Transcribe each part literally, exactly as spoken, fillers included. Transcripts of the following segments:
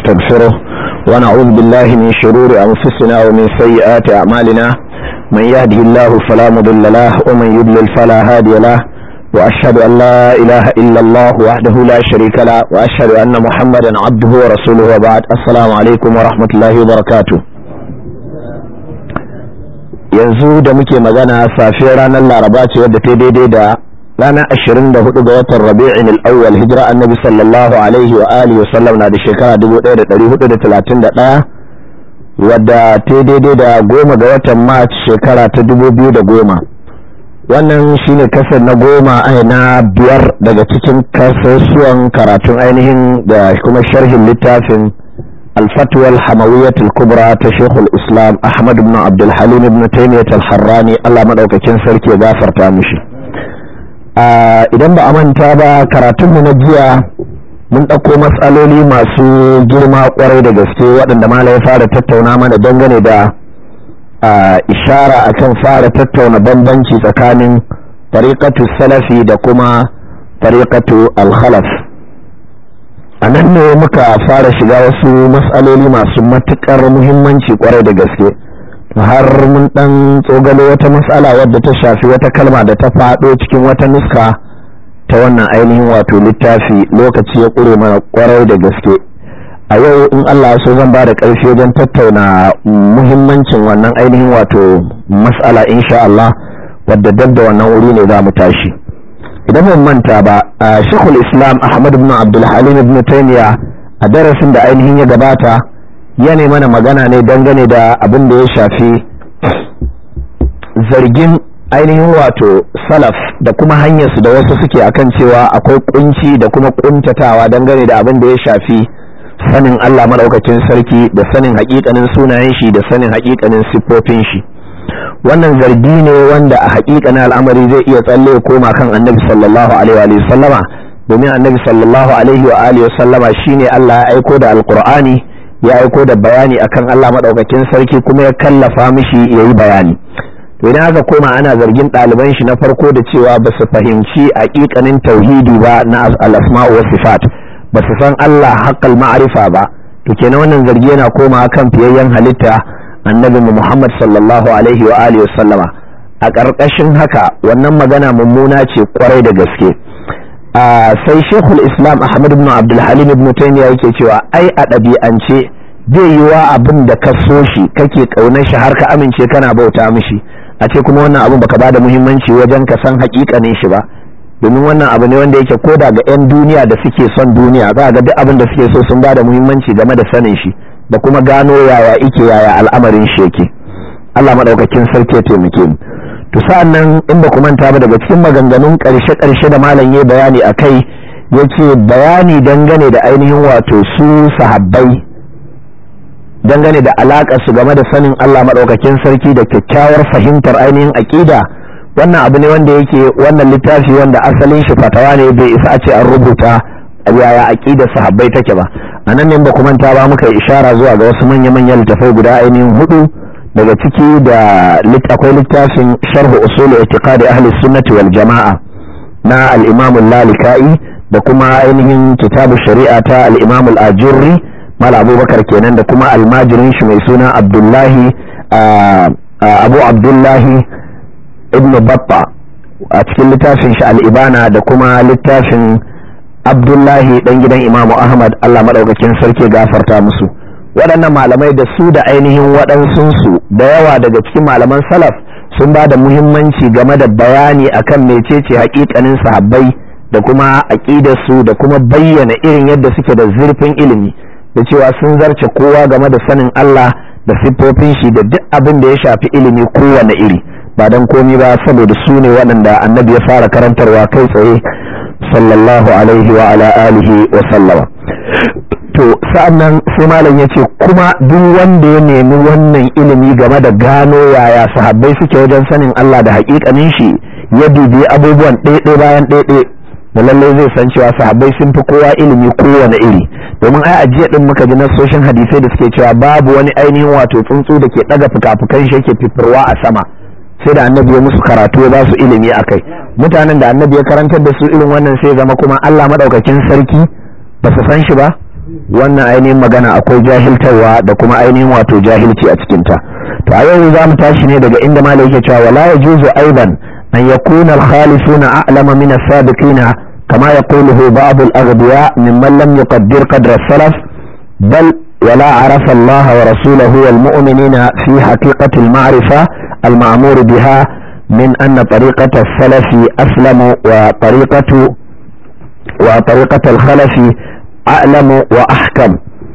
ونستغفره ونعوذ بالله من شرور أنفسنا ومن سيئات أعمالنا من يهده الله فلا مضل له ومن يضلل فلا هادي له وأشهد أن لا إله إلا الله وحده لا شريك له وأشهد أن محمدا عبده ورسوله وبعد السلام عليكم ورحمة الله وبركاته. yanzu da muke magana safiyar ranar laraba ce wadda ta daidai da ranar ashirin da hudu ga watan rabi'in al-awwal hijira annabi sallallahu alaihi wa alihi wa sallam na da shekara dubu ɗaya da ɗari hudu da talatin da ɗaya wadda ta daidai da goma ga watan march shekara ta dubu biyu da goma. Wannan shine kasar na goma ai na biyar daga cikin kasusuwan karatun ainihin da kuma sharhin littafin الفتوى الحموية الكبرى تشيخ الإسلام أحمد بن عبد الحليم بن تيمية الحراني الله مدعوك كنسر كي غافر تامشي إذن بأمان تابا كراتم نجيا من أكو مسألولي ما سو جرما قريدة جسكي وأن دمالا يفارة تتونا من دنغني دا إشارة أكن فارة تتونا بمبنشي تكان طريقة السلفي دا كما طريقة الخلف. a nan ne muka fara shiga wasu matsaloli masu matuƙar muhimmanci kwarai da gaske har mun ɗan tsogalo wata matsala wadda ta shafi wata kalma da ta faɗo cikin wata nuska ta wannan ainihin wato littafi lokaci ya ƙure mana kwarai da gaske. A yau in Allah so zan ba da ƙarfi wajen tattauna muhimmancin wannan ainihin wato matsala insha Allah wadda dab da wannan wuri ne za mu tashi. Idan mun manta ba a Sheikhul Islam Ahmad ibn Abdul Halim ibn Taymiyyah a darasin da ainihin ya gabata ya ne mana magana ne dangane da abin da ya shafi zargin ainihin wato salaf da kuma hanyar su da wasu suke akan cewa akwai kunci da kuma kuntatawa dangane da abin da ya shafi sanin Allah madaukakin sarki da sanin hakikanin sunayen shi da sanin hakikanin siffofin shi. Wannan zargi ne wanda a haƙiƙanin al'amari zai iya tsalle koma kan annabi sallallahu alaihi wa sallama domin annabi sallallahu alaihi wa alihi sallama shine Allah ya aiko da alqur'ani ya aiko da bayani akan Allah madaukakin sarki kuma ya kallafa mishi yayi bayani. To idan aka koma ana zargin ɗaliban shi na farko da cewa ba su fahimci haƙiƙanin tauhidi ba na al-asma' wa sifat, ba su san Allah haqqal ma'rifa ba, to kenan wannan zargi yana koma kan fiyayyen halitta annabi Muhammad sallallahu alaihi wa alihi sallama. A ƙarƙashin haka wannan magana mummuna ce kwarai da gaske. Sai Sheikhul Islam Ahmad ibn Abdul Halim ibn Taymiyyah yake cewa ai a ɗabi'ance bai yiwa abin da ka so shi kake ƙaunar shi har ka amince kana bauta mishi a ce kuma wannan abin baka bada muhimmanci wajen ka san haƙiƙanin shi ba, domin wannan abu ne wanda yake koda ga 'yan duniya da suke son duniya za ga duk abin da suke so sun bada muhimmanci game da sanin shi da kuma gano yaya ike yaya al'amarin shi yake. Allah madaukakin sarki ya taimake mu. To sa'annan in ba ku manta ba daga cikin maganganun karshe karshe da malam yayi bayani akai yace bayani dangane da ainihin wato su sahabbai dangane da alakar su game da sanin Allah madaukakin sarki da kyakkyawar fahimtar ainihin aqida. Wannan abu ne wanda yake wannan littafi wanda asalin shi fatawa ne bai isa a ce an rubuta yaya aqidar sahabbai take ba. Anan ne ba kuma manta ba muka ishara zuwa ga wasu manya-manyan littafai guda ainihin hudu daga ciki da akwai littafin sharh usul i'tiqad ahli sunnati wal jama'a na al-imam al-lalikai da kuma ainihin kitabu shari'a ta al-imam al-ajurri mal abubakar kenan da kuma almajirin shi mai suna abdullahi abu abdullahi ibn batta a cikin littafin shi al-ibana da kuma littafin Abdullahi dan gidan Imam Ahmad Allah madaukakin sarki gafarta musu. Waɗannan malamai da su da ainihin waɗansunsu da yawa daga cikin malaman salaf sun ba da muhimmanci game da bayani akan mecece haƙiƙanin sahabbai da kuma aƙidarsu da kuma bayyana irin yadda suke da zurfin ilimi da cewa sun zarce kowa game da sanin Allah da siffofin shi da duk abin da ya shafi ilimi kowane iri, ba don komi ba saboda su ne waɗanda annabi ya fara karantarwa kai tsaye sallallahu alaihi wa ala alihi wa sallama. To sa'annan sai malam yace kuma duk wanda ya nemi wannan ilimi game da gano yaya sahabbai suke wajen sanin Allah da haƙiƙanin shi ya dubi abubuwan ɗaiɗai bayan ɗaiɗai da lallai zai san cewa sahabbai sun fi kowa ilimi kowane iri, domin ai a jiya din muka ji nasoshin hadisai da suke cewa babu wani ainihin wato tsuntsu da ke ɗaga fuka-fukan shi yake fifirwa a sama sai da annabi ya musu karatu ya ba su ilimi akai. Mutanen da annabi ya karantar da su irin wannan sai zama kuma Allah madaukakin sarki ba su san shi ba, wannan ainihin magana akwai jahiltarwa da kuma ainihin wato jahilci a cikinta. To a yau za mu tashi ne daga inda malai yake cewa wala yajuzu aidan an yakuna al-khalifuna a'lama min as-sabiqina kama yaquluhu ba'd al-aghbiya mimman lam yuqaddir qadra as-salaf bal ولا عرف الله ورسوله والمؤمنين في حقيقة المعرفة المأمور بها من أن طريقة السلف أسلم وطريقة وطريقة الخلف أعلم وأحكم.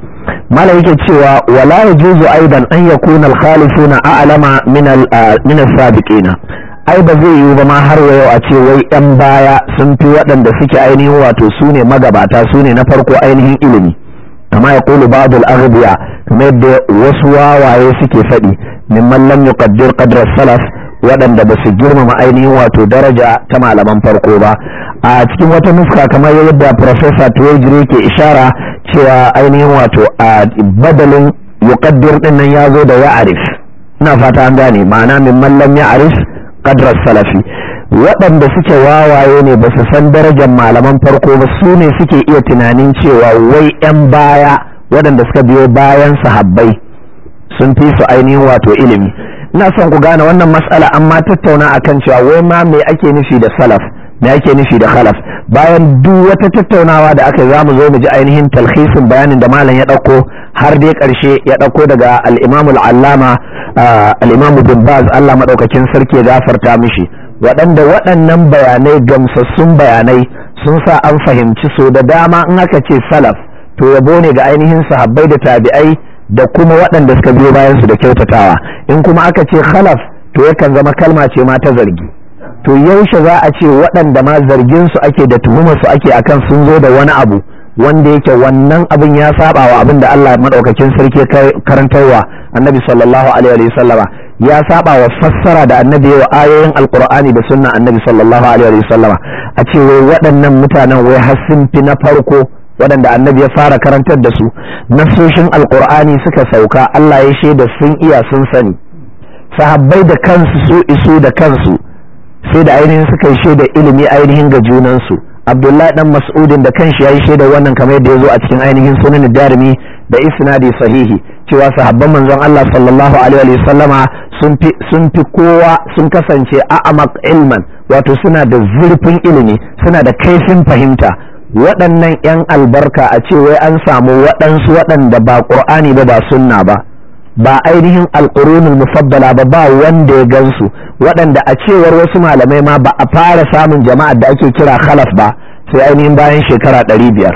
ما لا يكتشف ولا يجوز أيضا أن يكون الخالفون أعلم من من السابقين. ai ba zai yiwu ba ma har yau a ce wai yan baya sun fi waɗanda suke ainihin wato su ne magabata su ne na farko ainihin ilimi kama ya kulu ba'd al-aghbiya kuma yadda wasu wawaye suke faɗi mimman lam yuqaddir qadra salaf waɗanda ba su girmama ainihin wato daraja ta malaman farko ba. A cikin wata nuska kamar yadda Professor Tuwajiri ke ishara cewa ainihin wato a badalin yuqaddir din nan ya zo da ya'rif, ina fata an gane ma'ana mimman lam ya'rif qadra salafi waɗanda suke wawaye ne ba su san darajar malaman farko ba su ne suke iya tunanin cewa wai 'yan baya waɗanda suka biyo bayan sahabbai sun fi su ainihin wato ilimi. Ina son ku gane wannan mas'ala amma tattauna akan cewa wai ma me ake nufi da salaf me ake nufi da khalaf bayan duk wata tattaunawa da aka za mu zo mu ji ainihin talhisin bayanin da malam ya ɗauko har dai ƙarshe ya ɗauko daga al-imam al-allama al-imam bin Baz Allah madaukakin sarki ya gafarta mishi waɗanda waɗannan bayanai gamsassun bayanai sun sa an fahimci so da dama in aka ce salaf to yabo ne ga ainihin sahabbai da tabi'ai da kuma waɗanda suka biyo bayan su da kyautatawa. In kuma aka ce khalaf to yakan zama kalma ce ma ta zargi. To yaushe za a ce waɗanda ma zargin su ake da tuhumar su ake akan sun zo da wani abu wanda yake wannan abin ya saba wa abin da Allah madaukakin sarki karantarwa annabi sallallahu alaihi wa sallama ya saba wa fassara da annabi wa ayoyin alqur'ani da sunna annabi sallallahu alaihi wa sallama a ce wai waɗannan mutanen wai har sun fi na farko waɗanda annabi ya fara karantar da su nasoshin alqur'ani suka sauka Allah ya shaida sun iya sun sani sahabbai da kansu su isu da kansu sai da ainihin suka yi shaida ilimi ainihin ga junansu. Abdullahi dan Mas'udin da kanshi yayi shaida wannan kamar yadda yazo a cikin ainihin sunan Darimi da isnadi sahihi cewa sahabban manzon Allah sallallahu alaihi wa sallama sun fi sun fi kowa sun kasance a'amaq ilman wato suna da zurfin ilimi suna da kaifin fahimta. Waɗannan yan albarka a ce wai an samu waɗansu waɗanda ba Qur'ani ba ba sunna ba ba ainihin alqurunul mufaddala ba ba wanda ya gansu waɗanda a cewar wasu malamai ma ba a fara samun jama'ar da ake kira khalaf ba sai ainihin bayan shekara ɗari biyar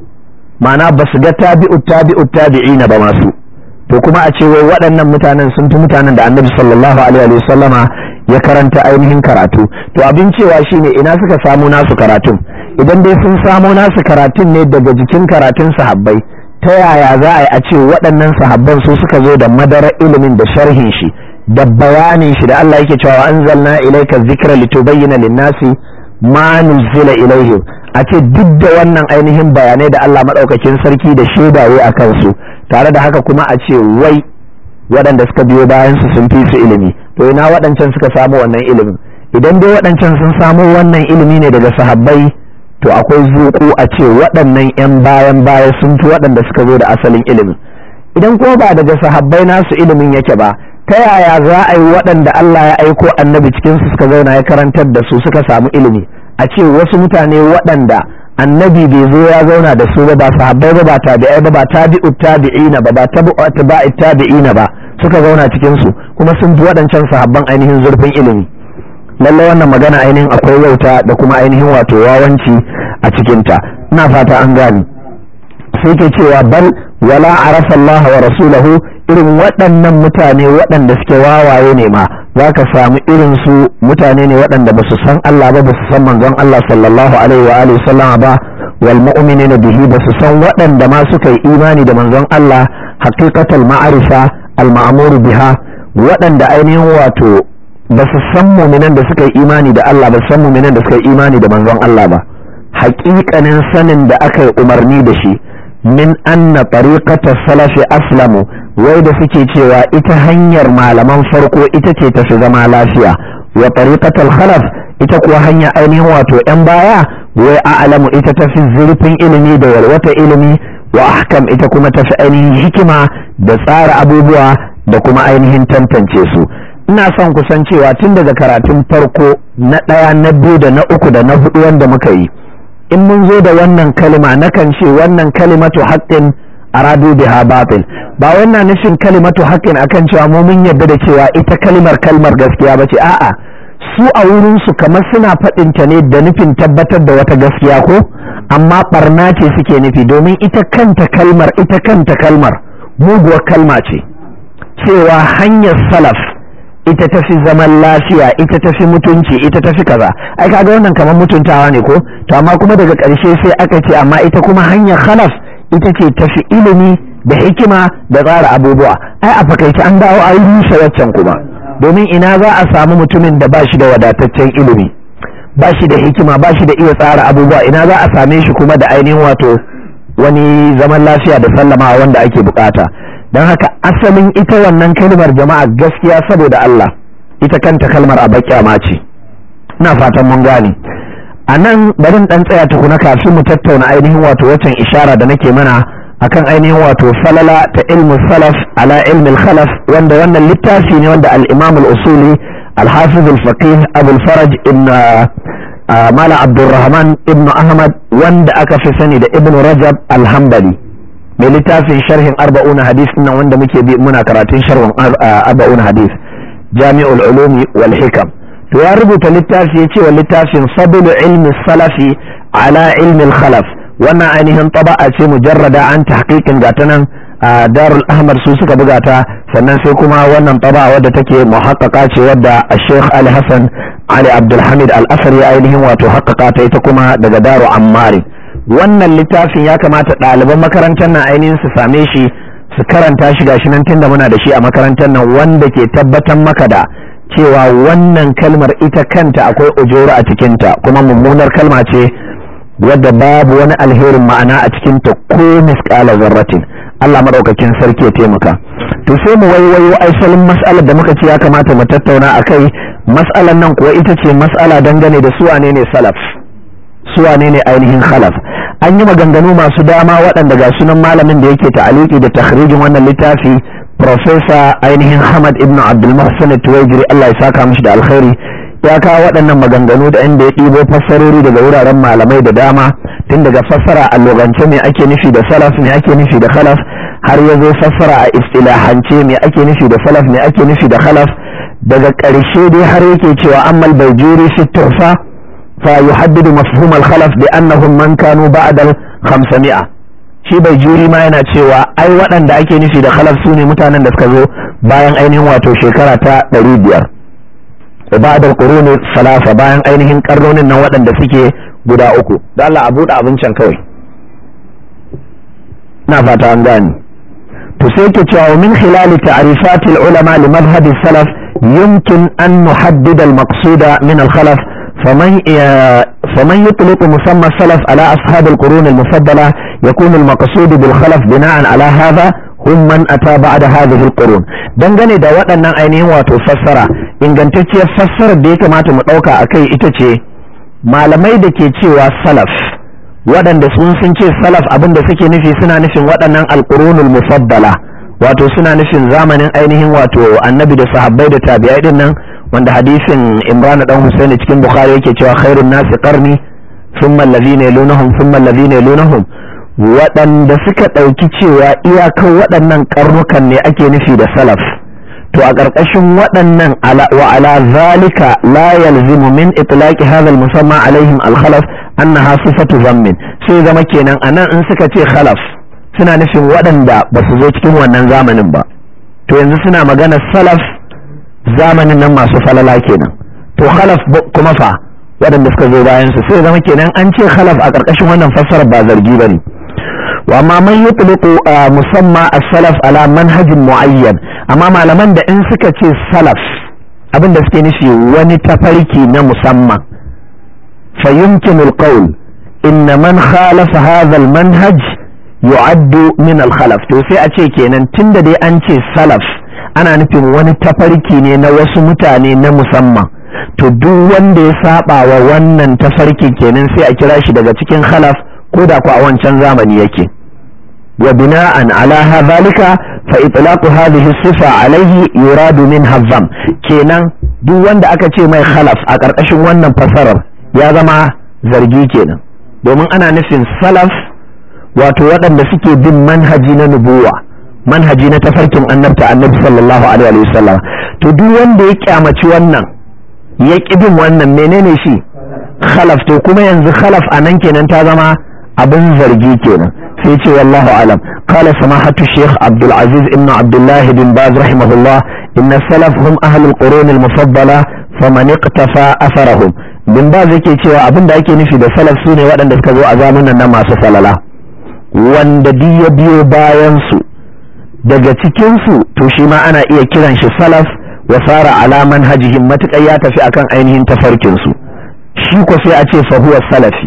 ma'ana ba su ga tabi'ut tabi'ut tabi'ina ba masu. To kuma a ce wai waɗannan mutanen sun fi mutanen da annabi sallallahu alaihi wa sallama ya karanta ainihin karatu. To abin cewa shine ina suka samu nasu karatun idan dai sun samo nasu karatun ne daga jikin karatun sahabbai ta yaya za a yi a ce waɗannan sahabban su suka zo da madarar ilimin da sharhin shi da bayanin shi da Allah yake cewa anzalna ilayka dhikra litubayyana lin-nasi ma nuzila ilayhim a ce duk da wannan ainihin bayanai da Allah madaukakin sarki da shaidaye a kansu tare da haka kuma a ce wai waɗanda suka biyo bayan su sun fi su ilimi. To ina waɗancan suka samu wannan ilimin? Idan dai waɗancan sun samu wannan ilimi ne daga sahabbai to akwai zuku a ce waɗannan 'yan bayan baya sun fi waɗanda suka zo da asalin ilimin. Idan kuma ba daga sahabbai nasu ilimin yake ba ta yaya za a yi waɗanda Allah ya aiko annabi cikin su suka zauna ya karantar da su suka samu ilimi a ce wasu mutane waɗanda annabi bai zo ya zauna da su ba ba sahabbai ba ba tabi'ai ba ba tabi'ut tabi'ina ba ba tabi'ut tabi'ina ba suka zauna cikin su kuma sun fi waɗancan sahabban ainihin zurfin ilimi. Lallai wannan magana ainihin akwai wauta da kuma ainihin wato wawanci a cikinta. Ina fata an gani. Sai ke cewa bal wala arafa Allah wa rasulahu irin waɗannan mutane waɗanda suke wawaye ne ma za ka samu irin su mutane ne waɗanda ba su san Allah ba ba su san manzon Allah sallallahu alaihi wa alihi sallama ba wal mu'minina bihi ba su san waɗanda ma suka yi imani da manzon Allah haqiqatal ma'arifa al ma'mur biha waɗanda ainihin wato ba su san mu'minan da suka yi imani da Allah ba su san mu'minan da suka yi imani da manzon Allah ba haƙiƙanin sanin da aka yi umarni da shi min anna tariqata salafi aslamu wai da suke cewa ita hanyar malaman farko ita ce tafi zama lafiya wa tariqatal khalaf ita kuwa hanya ainihin wato yan baya wai a'lamu ita tafi zurfin ilimi da walwata ilimi wa ahkam ita kuma tafi ainihin hikima da tsara abubuwa da kuma ainihin tantance su. ina son kusan cewa tun daga karatun farko na ɗaya na biyu da na uku da na hudu wanda muka yi, in mun zo da wannan kalima nakan ce wannan kalimatu haqqin aradu biha batil, ba wannan nufin kalimatu haqqin akan cewa mu mun yarda da cewa ita kalimar kalmar gaskiya bace, a'a su a wurin su kamar suna faɗin ta ne da nufin tabbatar da wata gaskiya ko, amma barna ce suke nufi, domin ita kanta kalmar ita kanta kalmar muguwar kalma ce, cewa hanyar salaf ita tafi zaman lafiya, ita tafi mutunci, ita tafi kaza. Ai kaga wannan kamar mutuntawa ne ko, to amma kuma daga ƙarshe sai aka ce amma ita kuma hanyar khalaf ita ce tafi ilimi da hikima da tsara abubuwa. Ai a fakaice an dawo a yi rushe waccan kuma, domin ina za a samu mutumin da ba shi da wadataccen ilimi, ba shi da hikima, ba shi da iya tsara abubuwa, ina za a same shi kuma da ainihin wato wani zaman lafiya da sallama wanda ake bukata. don haka asalin ita wannan kalmar jama'a gaskiya saboda Allah ita kanta kalmar a bakyama ce, ina fatan mun gane. a nan barin dan tsaya tukuna kafin mu tattauna ainihin wato wacan ishara da nake mana akan ainihin wato falala ta ilmu salaf ala ilmi khalaf, wanda wannan littafi ne wanda al-imam al-usuli al-hafiz al-faqih abul faraj ibn mala abdurrahman ibn ahmad wanda aka fi sani da ibn rajab al-hanbali mai littafin sharhin arba'una hadis nan wanda muke bi muna karatun sharhin arba'una hadis jami'ul ulumi wal hikam, to ya rubuta littafi ya ce wa littafin fadlu ilmi salafi ala ilmi khalaf, wannan ainihin taba'a ce mujarrada an tahqiqin gata nan a darul ahmad su suka buga ta, sannan sai kuma wannan taba'a wadda take muhaqqaqa ce wadda Sheikh Ali Hassan Ali Abdul Hamid Al-Asri ainihin wato haqqaqa ta ita kuma daga daru ammari. wannan littafin ya kamata ɗaliban makarantar nan ainihin su same shi su karanta shi gashi nan tunda muna da shi a makarantar nan, wanda ke tabbatar maka da cewa wannan kalmar ita kanta akwai ujura a cikinta, kuma mummunar kalma ce wadda babu wani alherin ma'ana a cikinta ko misƙala zarratin. Allah madaukakin sarki ya taimaka. To sai mu waiwayo asalin mas'alar da muka ce ya kamata mu tattauna akai. Mas'alar nan kuwa ita ce mas'ala dangane da su wane ne salaf, su wane ne ainihin khalaf. An yi maganganu masu dama waɗanda ga sunan malamin da yake ta'aliki da takhrijin wannan littafi, Professor ainihin Hamad ibn Abdul Muhsin Tuwaijiri, Allah ya saka mishi da alkhairi, ya kawo waɗannan maganganu da inda ya ɗibo fassarori daga wuraren malamai da dama, tun daga fassara a lugance me ake nufi da salaf, me ake nufi da khalaf, har ya zo fassara a istilahance me ake nufi da salaf, me ake nufi da khalaf. Daga ƙarshe dai har yake cewa ammal Baijuri fi tuhfa فيحدد مفهوم الخلف بأنهم من كانوا بعد الخمسمائة. shi bai juri ma yana cewa ai waɗanda ake nufi da khalaf su ne mutanen da suka zo bayan ainihin wato shekara ta ɗari biyar ba'da al-quruni salasa, bayan ainihin karnonin nan waɗanda suke guda uku. da Allah a buɗe abincin kawai, na fata an gane. to sai ke cewa min khilali ta'rifat al-ulama li madhhab salaf yumkin an nuhaddid al-maqsuda min al-khalaf فمن فمن يطلق مسمى السلف على أصحاب القرون المفضلة يكون المقصود بالخلف بناء على هذا هم من أتى بعد هذه القرون. dangane da waɗannan ainihin wato fassara, ingantacciyar fassarar da ya kamata mu ɗauka a kai ita ce malamai da ke cewa salaf, waɗanda sun sun ce salaf abin da suke nufi suna nufin waɗannan alƙurunul mufaddala, wato suna nufin zamanin ainihin wato annabi da sahabbai da tabi'ai din nan, wanda hadisin Imran dan Husaini cikin Bukhari yake cewa khairun nasi qarni thumma alladhina yalunhum thumma alladhina yalunhum, waɗanda suka ɗauki cewa iyakan waɗannan karnukan ne ake nufi da salaf. to a ƙarƙashin waɗannan wa ala zalika la yalzimu min itlaqi hadha al-musamma alaihim al-khalaf annaha sifatu zammin, sai zama kenan anan in suka ce khalaf suna nufin waɗanda ba su zo cikin wannan zamanin ba, to yanzu suna magana salaf zamanin nan masu falala kenan. to khalaf kuma fa waɗanda suka zo bayan su, sai zama kenan an ce khalaf a ƙarƙashin wannan fassarar ba zargi bane. wa amma man yutliqu musamma as-salaf ala manhajin muayyan, amma malaman da in suka ce salaf abin da suke nufi wani tafarki na musamman, fa yumkinu al-qawl inna man khalafa hadha al-manhaj yu'addu min al-khalaf. to sai a ce kenan tunda dai an ce salaf ana nufin wani tafarki ne na wasu mutane na musamman, to duk wanda ya saba wa wannan tafarki kenan sai a kira shi daga cikin khalaf, ko da ku a wancan zamani yake. وبناء على ذلك فإطلاق هذه الصفة عليه يراد منها الذم kenan duk wanda aka ce mai khalaf a ƙarƙashin wannan fasarar ya zama zargi kenan domin ana nufin salaf wato waɗanda suke bin manhaji na nubuwa manhaji na tafarkin annabta annabi sallallahu alaihi wasallam to duk wanda ya kyamaci wannan ya ƙi bin wannan menene shi khalaf to kuma yanzu khalaf anan kenan ta zama abin zargi kenan sai ce wallahu alam qala samahatu sheikh abdul aziz ibn abdullah bin baz rahimahullah inna salaf hum ahlul qurun al mufaddala faman iqtafa atharahum bin baz yake cewa abinda ake nufi da salaf sune waɗanda suka zo a zamanin nan masu falala wanda duk ya biyo bayan su daga cikin su to shi ma ana iya kiran shi salaf wa sara ala manhajihim matakai ya tafi akan ainihin tafarkin su shi ko sai a ce fa huwa salafi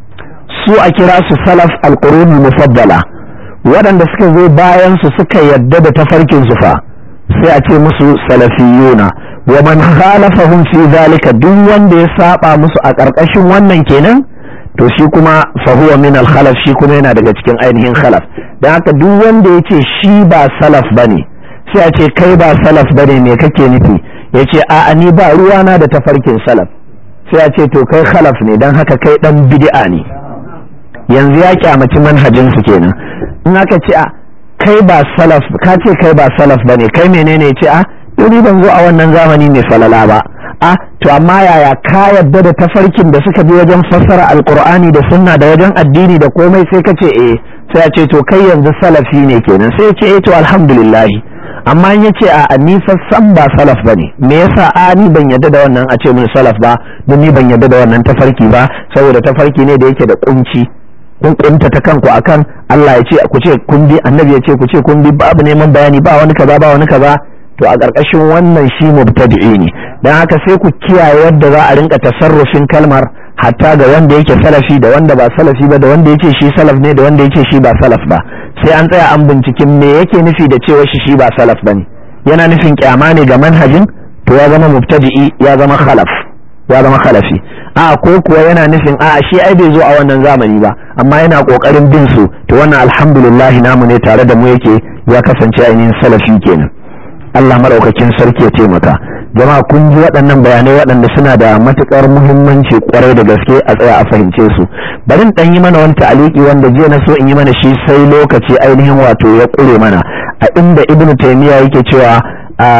su a kira su salaf alqurun mufaddala waɗanda suka zo bayan su suka yadda da tafarkin su fa sai a ce musu salafiyuna wa man khalafahum fi zalika duk wanda ya saba musu a ƙarƙashin wannan kenan to shi kuma fa huwa min al khalaf shi kuma yana daga cikin ainihin khalaf dan haka duk wanda yace shi ba salaf bane sai a ce kai ba salaf bane me kake nufi yace a ni ba ruwana da tafarkin salaf sai a ce to kai khalaf ne dan haka kai dan bid'a ne yanzu ya kyamaci manhajin su kenan in aka ce a kai ba salaf ka ce kai ba salaf bane kai menene ce a ni ban zo a wannan zamani mai falala ba a to amma yaya ka yadda da tafarkin da suka bi wajen fassara alqur'ani da sunna da wajen addini da komai sai ka ce eh sai a ce to kai yanzu salafi ne kenan sai ya ce eh to alhamdulillah amma in yace a ni san ba salaf bane me yasa a ni ban yadda da wannan a ce mun salaf ba don ni ban yadda da wannan tafarki ba saboda tafarki ne da yake da kunci kun kunta ta kanku akan Allah ya ce ku ce kun bi annabi ya ce ku ce kun bi babu neman bayani ba wani kaza ba wani kaza to a ƙarƙashin wannan shi mubtadi'i ne dan haka sai ku kiyaye yadda za a rinka tasarrufin kalmar hatta ga wanda yake salafi da wanda ba salafi ba da wanda yake shi salaf ne da wanda yake shi ba salaf ba sai an tsaya an binciken me yake nufi da cewa shi shi ba salaf bane yana nufin kyama ne ga manhajin to ya zama mubtadi'i ya zama khalaf ya zama khalafi a ko kuwa yana nufin a shi ai bai zo a wannan zamani ba amma yana kokarin bin su to wannan alhamdulillah namu ne tare da mu yake ya kasance ainihin salafi kenan Allah madaukakin sarki ya taimaka jama'a kun ji waɗannan bayanai waɗanda suna da matukar muhimmanci kwarai da gaske a tsaya a fahimce su bari in dan yi mana wani ta'aliki wanda jiya na so in yi mana shi sai lokaci ainihin wato ya kure mana a inda ibnu taymiya yake cewa a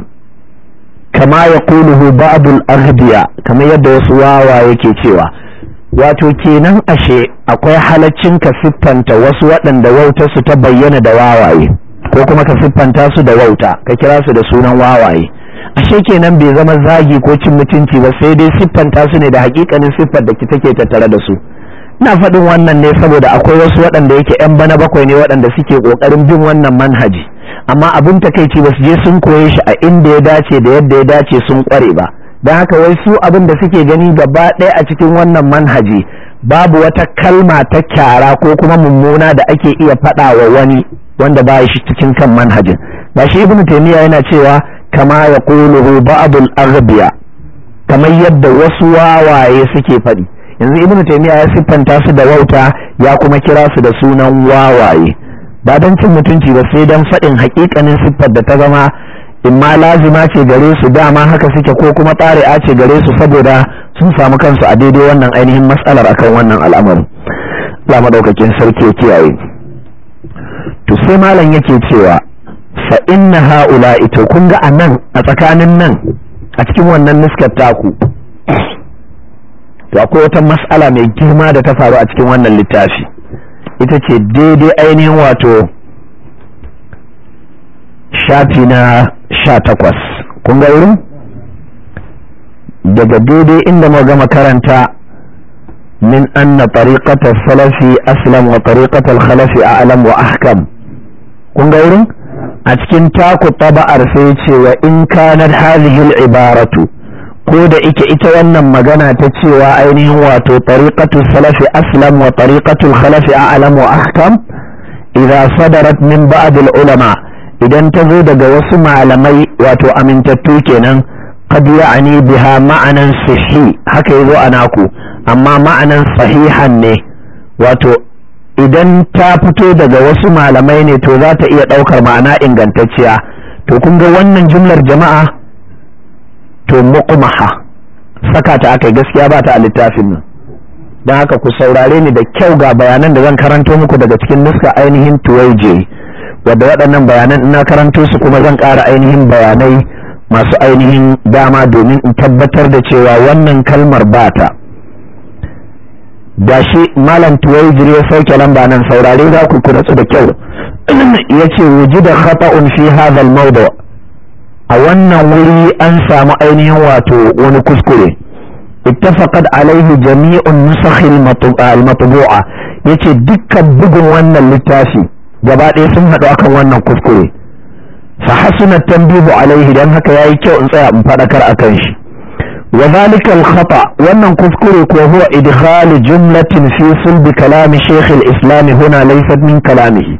kama yaquluhu ba'd al-aghbiya kamar yadda wasu wawa yake cewa wato kenan ashe akwai halaccin ka siffanta wasu waɗanda wautar su ta bayyana da wawaye ko kuma ka siffanta su da wauta ka kira su da sunan wawaye ashe kenan bai zama zagi ko cin mutunci ba sai dai siffanta su ne da hakikanin siffar da take tattare da su ina faɗin wannan ne saboda akwai wasu waɗanda yake yan bana bakwai ne waɗanda suke ƙoƙarin bin wannan manhaji amma abin takeici ba su je sun koye shi a inda ya dace da yadda ya dace sun ƙware ba don haka wai su abin da suke gani gaba ɗaya a cikin wannan manhaji babu wata kalma ta kyara ko kuma mummuna da ake iya faɗa wa wani wanda ba shi cikin kan manhajin ba shi ibnu taymiya yana cewa kama yaquluhu ba'd al-aghbiya kamar yadda wasu wawaye suke faɗi yanzu ibnu taymiya ya siffanta su da wauta ya kuma kira su da sunan wawaye ba dan cin mutunci ba sai dan faɗin haƙiƙanin siffar da ta zama imma lazima ce gare su dama haka suke ko kuma tsari'a ce gare su saboda sun samu kansu a daidai wannan ainihin matsalar akan wannan al'amarin Allah madaukakin sarki ya kiyaye to sai malam yake cewa fa inna ha'ula'i to kun ga anan a tsakanin nan a cikin wannan nuskar taku to akwai wata mas'ala mai girma da ta faru a cikin wannan littafi ita ce daidai ainihin wato shafi na sha takwas kun ga wurin daga daidai inda mu gama karanta min anna tariqata salafi aslam wa tariqata al-khalafi a'lam wa ahkam kun ga wurin a cikin taku taba'ar sai ce wa in kanat hadhihi al-ibaratu ko da ike ita wannan magana ta cewa ainihin wato tariqatu salafi aslam wa tariqatu al-khalafi a'lam wa ahkam idza sadarat min ba'd al-ulama idan ta zo daga wasu malamai wato amintattu kenan qad ya'ni biha ma'anan sahih haka yazo anaku amma ma'anan sahihan ne wato idan ta fito daga wasu malamai ne to za ta iya ɗaukar ma'ana ingantacciya. To kun ga wannan jumlar jama'a to muqmaha saka ta aka gaskiya ba ta a littafin nan, don haka ku saurare ni da kyau ga bayanan da zan karanto muku daga cikin nuska ainihin tuwaije, wadda waɗannan bayanan ina karanto su kuma zan ƙara ainihin bayanai masu ainihin dama domin in tabbatar da cewa wannan kalmar ba ta. da shi malam tuwaijir ya sauke lamba nan, saurare za ku kuratsu da kyau. Ya ce wujida khata'un fi hadha al-mawdu', a wannan wuri an samu ainihin wato wani kuskure. ittafaqat alaihi jami'un nusakh al-matbu'a, yace dukkan bugun wannan littafi gaba ɗaya sun haɗu akan wannan kuskure. fa hasuna tanbihu alaihi, dan haka yayi kyau in tsaya in fadakar akan shi. wa dhalika al-khata', wannan kuskure ko huwa idkhal jumlatin fi sulb kalam shaykh al-islam huna laysat min kalamihi.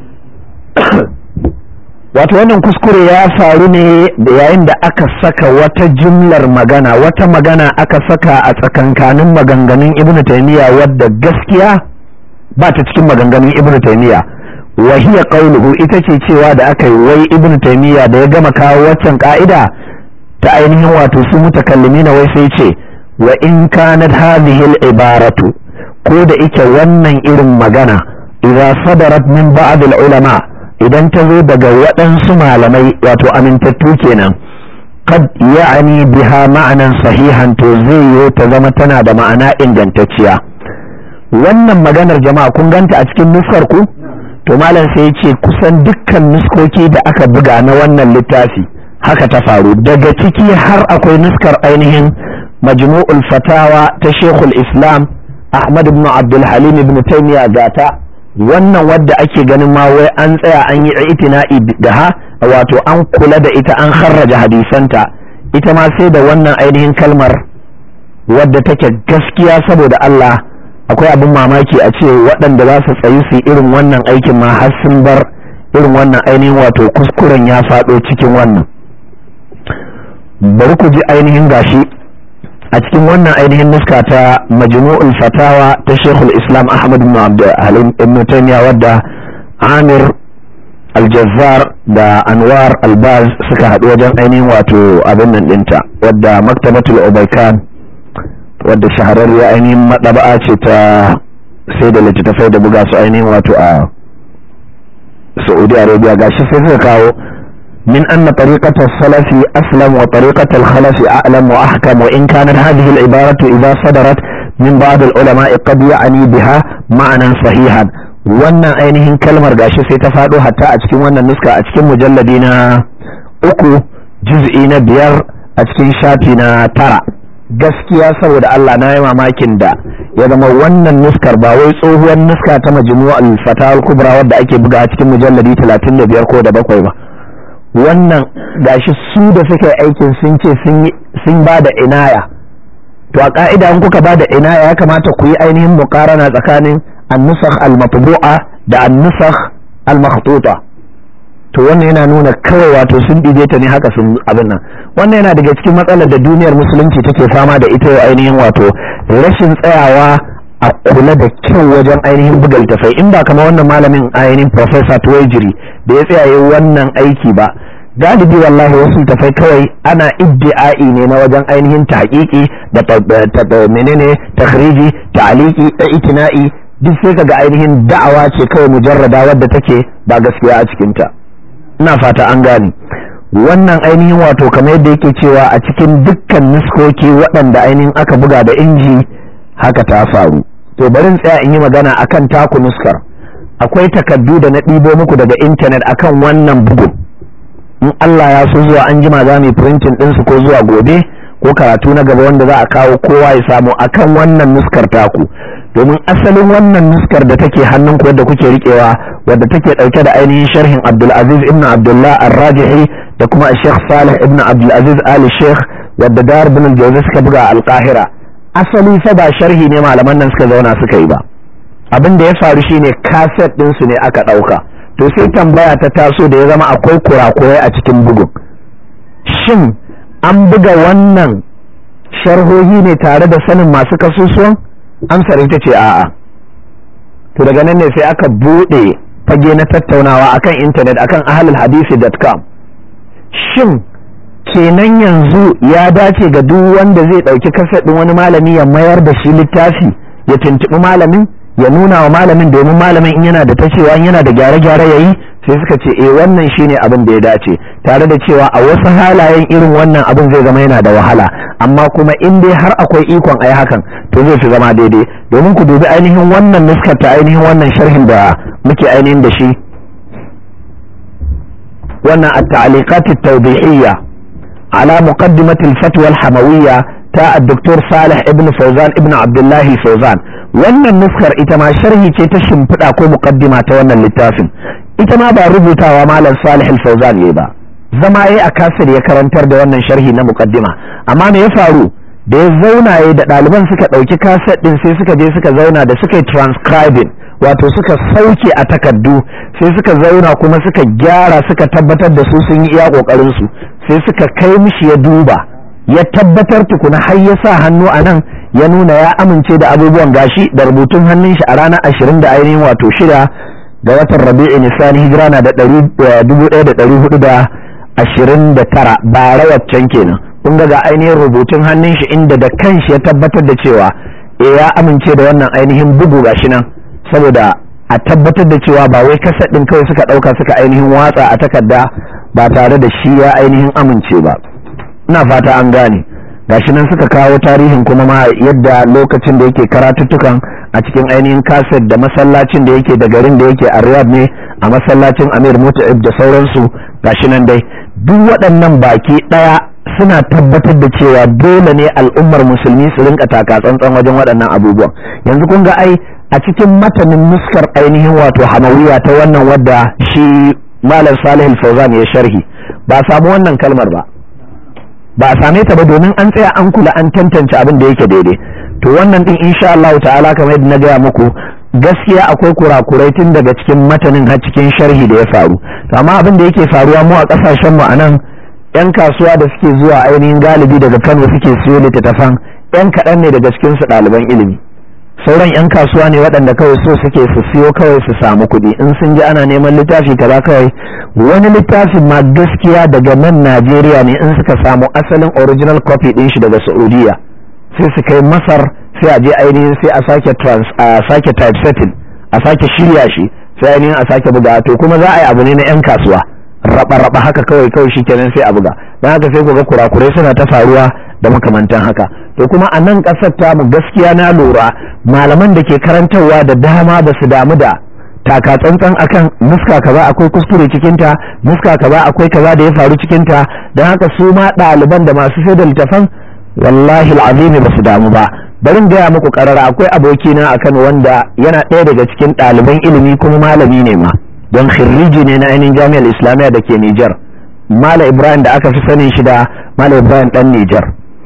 wato wannan kuskure ya faru ne da yayin da aka saka wata jumlar magana wata magana aka saka a tsakankanin maganganun ibnu taymiya wadda gaskiya ba ta cikin maganganun ibnu taymiya. wa hiya qawluhu, ita ce cewa da aka yi wai ibnu taymiya da ya gama kawo waccan ka'ida ta ainihin wato su mutakallimina wai sai ce wa in kanat hadhihi al-ibaratu, ko da ike wannan irin magana idza sadarat min ba'd al-ulama, idan ta zo daga waɗansu malamai wato amintattu kenan, qad ya'ni biha ma'anan sahihan, to zai yi ta zama tana da ma'ana ingantacciya. wannan maganar jama'a kun ganta a cikin nuskar ku? To malam sai ya ce kusan dukkan nuskoki da aka buga na wannan littafi haka ta faru, daga ciki har akwai nuskar ainihin majmu'ul fatawa ta Sheikhul Islam Ahmad ibn Abdul Halim ibn Taymiyyah gata, wannan wadda ake ganin ma wai an tsaya an yi itina'i da ha, wato an kula da ita an kharraja hadisanta, ita ma sai da wannan ainihin kalmar wadda take gaskiya saboda Allah. Akwai abin mamaki a ce waɗanda za su tsayi su irin wannan aikin ma har sun bar irin wannan ainihin wato kuskuren ya faɗo cikin wannan. Bari ku ji ainihin gashi a cikin wannan ainihin nuska ta majmu'ul fatawa ta Sheikhul Islam Ahmad ibn Abdul Halim ibn Taymiyyah wadda Amir Al-Jazzar da Anwar Al-Baz suka haɗu wajen ainihin wato abin nan ɗinta, wadda Maktabatul Ubaykan wadda shahararriya ainihin maɗaba'a ce ta sai da littattafai da buga su ainihin wato a Saudi Arabia. Gashi sai suka kawo min anna tariqata salafi aslam wa tariqata al-khalafi a'lam wa ahkam, wa in kanat hadhihi al-ibaratu idha sadarat min ba'd al-ulama qad ya'ni biha ma'anan sahihan. wannan ainihin kalmar gashi sai ta faɗo hatta a cikin wannan nuska a cikin mujalladi na uku juz'i na biyar a cikin shafi na tara. Gaskiya saboda Allah na yi mamakin da ya zama wannan nuskar ba wai tsohuwar nuska ta majmu'ul fatawa al-kubra wadda ake buga a cikin mujalladi talatin da biyar ko da bakwai ba. Wannan gashi su da suka yi aikin sun ce sun ba da inaya, to a ka'ida in kuka ba da inaya ya kamata ku yi ainihin muqarana tsakanin an-nusakh al-matbu'a da an-nusakh al-makhtuta. To wannan yana nuna kawai wato sun ɗibe ta ne haka sun abin nan. Wannan yana daga cikin matsalar da duniyar musulunci take fama da ita yau ainihin wato rashin tsayawa a kula da kyau wajen ainihin buga littafai. In ba kamar wannan malamin ainihin Professor Tuwaijiri da ya tsaya yi wannan aiki ba, galibi wallahi wasu littafai kawai ana iddi'ai ne na wajen ainihin tahqiqi da menene takhriji ta'liqi da itina'i, duk sai kaga ainihin da'awa ce kawai mujarrada wadda take ba gaskiya a cikin ta. Ina fata an gane wannan ainihin wato kamar yadda yake cewa a cikin dukkan nuskoki waɗanda ainihin aka buga da inji haka ta faru. To bari in tsaya in yi magana akan taku nuskar. Akwai takaddu da na ɗibo muku daga intanet akan wannan bugun. In Allah ya so zuwa an jima za mu yi printing ɗinsu ko zuwa gobe ko karatu na gaba wanda za a kawo kowa ya samu akan wannan nuskar taku. Domin asalin wannan nuskar da take hannunku wadda kuke riƙewa wadda take ɗauke da ainihin sharhin Abdul Aziz ibn Abdullah Ar-Rajihi da kuma Sheikh Salih ibn Abdul Aziz Ali Sheikh wadda Dar bin al-Jawzi suka buga a Al-Qahira. Asali fa ba sharhi ne malaman nan suka zauna suka yi ba. Abin da ya faru shine cassette din su ne aka ɗauka. To sai tambaya ta taso da ya zama akwai kurakurai a cikin bugun. Shin an buga wannan sharhohi ne tare da sanin masu kasusuwan? Amsar ita ce a'a. to daga nan ne sai aka buɗe fage na tattaunawa akan intanet akan ahlul hadisi dot com. Shin kenan yanzu ya dace ga duk wanda zai ɗauki kaset ɗin wani malami ya mayar da shi littafi ya tuntuɓi malamin ya nuna wa malamin domin malamin in yana da ta cewa in yana da gyare-gyare ya yi? Sai suka ce eh wannan shine abin da ya dace, tare da cewa a wasu halayen irin wannan abin zai zama yana da wahala, amma kuma in dai har akwai ikon a yi hakan to zai fi zama daidai. Domin ku dubi ainihin wannan nuskar ta ainihin wannan sharhin da muke ainihin da shi, wannan at-ta'liqat at-tawdihiyya ala muqaddimat al-fatwa al-hamawiyya ta Doktor Salih ibn Fawzan ibn Abdullahi Fawzan. Wannan nuskar ita ma sharhi ce ta shimfiɗa ko muqaddima ta wannan littafin. Ita ma ba rubutawa Malam Salih al-Fawzan ne ba, zama yayi a kasir ya karantar da wannan sharhi na muqaddima. Amma me ya faru da ya zauna yayi da ɗaliban suka ɗauki kaset ɗin sai suka je suka zauna da suka yi transcribing, wato suka sauke a takardu, sai suka zauna kuma suka gyara suka tabbatar da su sun yi iya ƙoƙarin su, sai suka kai mishi ya duba ya tabbatar tukuna har ya sa hannu a nan ya nuna ya amince da abubuwan gashi da rubutun hannun shi a ranar ashirin da ainihin wato shida ga watan rabi'i nisani hijira na da dubu ɗaya da ɗari hudu da ashirin da tara bara waccan kenan. kun ga ga ainihin rubutun hannun shi inda da kanshi ya tabbatar da cewa eh ya amince da wannan ainihin bugu gashi nan, saboda a tabbatar da cewa ba wai kaset ɗin kawai suka ɗauka suka ainihin watsa a takarda ba tare da shi ya ainihin amince ba. Ina fata an gane. Gashi nan suka kawo tarihin kuma ma yadda lokacin da yake karatuttukan a cikin ainihin kaset da masallacin da yake da garin da yake a Riyadh ne, a masallacin Amir Mut'ib da sauransu. Gashi nan dai duk waɗannan baki ɗaya suna tabbatar da cewa dole ne al'ummar musulmi su rinka taka tsantsan wajen waɗannan abubuwan. Yanzu kun ga ai a cikin matanin nuskar ainihin wato hamawiya ta wannan wadda shi Malam Salih al-Fawzan ya sharhi ba samu wannan kalmar ba ba a same ta ba, domin an tsaya an kula an tantance abin da yake daidai. To wannan din insha Allah ta'ala kamar yadda na gaya muku gaskiya akwai kurakurai tun daga cikin matanin har cikin sharhi da ya faru. Amma abin da yake faruwa mu a kasashen mu anan yan kasuwa da suke zuwa ainihin galibi daga Kano suke siyo littattafan yan kaɗan ne daga cikin su ɗaliban ilimi, sauran yan kasuwa ne waɗanda kawai so suke su siyo kawai su samu kuɗi. In sun ji ana neman littafi kaza kawai, wani littafin ma gaskiya daga nan Najeriya ne in suka samu asalin original copy ɗin shi daga Saudiya sai su kai Masar, sai a je ainihin sai a sake trans a sake typesetting a sake shirya shi sai ainihin a sake buga. To kuma za a yi abu ne na yan kasuwa, raba-raba haka kawai kawai shikenan sai a buga. Dan haka sai ku ga kurakurai suna ta faruwa da makamantan haka. To kuma a nan ƙasar tamu gaskiya na lura malaman da ke karantarwa da dama ba su damu da taka tsantsan akan nuska kaza akwai kuskure cikinta, nuska kaza akwai kaza da ya faru cikinta. Don haka su ma ɗaliban da masu sai da littafan wallahi al'azimi ba su damu ba. Bari gaya muku karara, akwai abokina a Kano wanda yana ɗaya daga cikin ɗaliban ilimi kuma malami ne ma, don khirriji ne na ainihin jami'ar islamiyya da ke Nijar, Malam Ibrahim da aka fi sanin shi da Malam Ibrahim ɗan Nijar.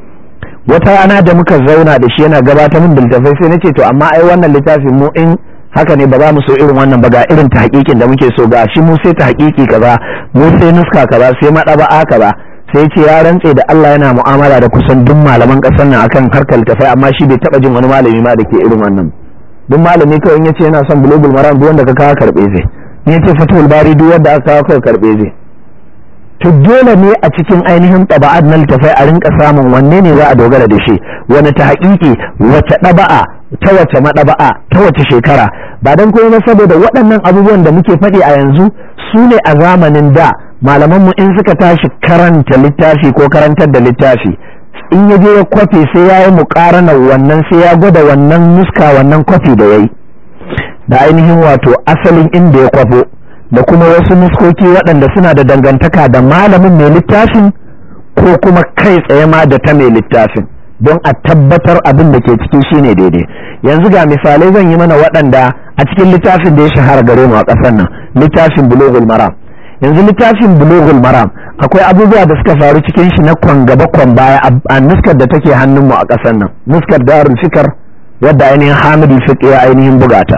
Wata rana da muka zauna da shi yana gabatar min da littafai sai nace to amma ai wannan littafin mu in haka ne ba za mu so irin wannan ba, ga irin ta hakikin da muke so, ga shi mu sai ta hakiki kaza, mu sai nuska kaza, sai madaba kaza. Sai ce ya rantse da Allah yana mu'amala da kusan duk malaman kasar nan akan harkar littafai, amma shi bai taba jin wani malami ma da ke irin wannan. Duk malami kawai in yace yana son bulugul maram duk wanda ka kawo karbe zai, in yace fatul bari duk wanda aka kawo kawai karbe zai. To dole ne a cikin ainihin taba'at na littafai a rinka samun wanne ne za a dogara da shi, wani ta haƙiƙi, wace ɗaba'a, ta wace maɗaba'a, ta wace shekara. Ba don kuma saboda waɗannan abubuwan da muke faɗi a yanzu su ne a zamanin da malamanmu in suka tashi karanta littafi ko karantar da littafi, in ya je ya kwafe sai ya yi muƙaranar wannan, sai ya gwada wannan nuska wannan kwafi da ya yi da ainihin wato asalin inda ya kwafo, da kuma wasu nuskoki waɗanda suna da dangantaka da malamin mai littafin ko kuma kai tsaye ma da ta mai littafin, don a tabbatar abin da ke ciki shine daidai. Yanzu ga misalai zan yi mana waɗanda a cikin littafin da ya shahara gare mu a ƙasar nan, littafin Bulughul Maram. Yanzu littafin Bulughul Maram akwai abubuwa da suka faru cikin shi na kwan gaba kwan baya a nuskar da take hannun mu a ƙasar nan, nuskar Darul Fikr wadda ainihin Hamid Fiqh ya ainihin bugata.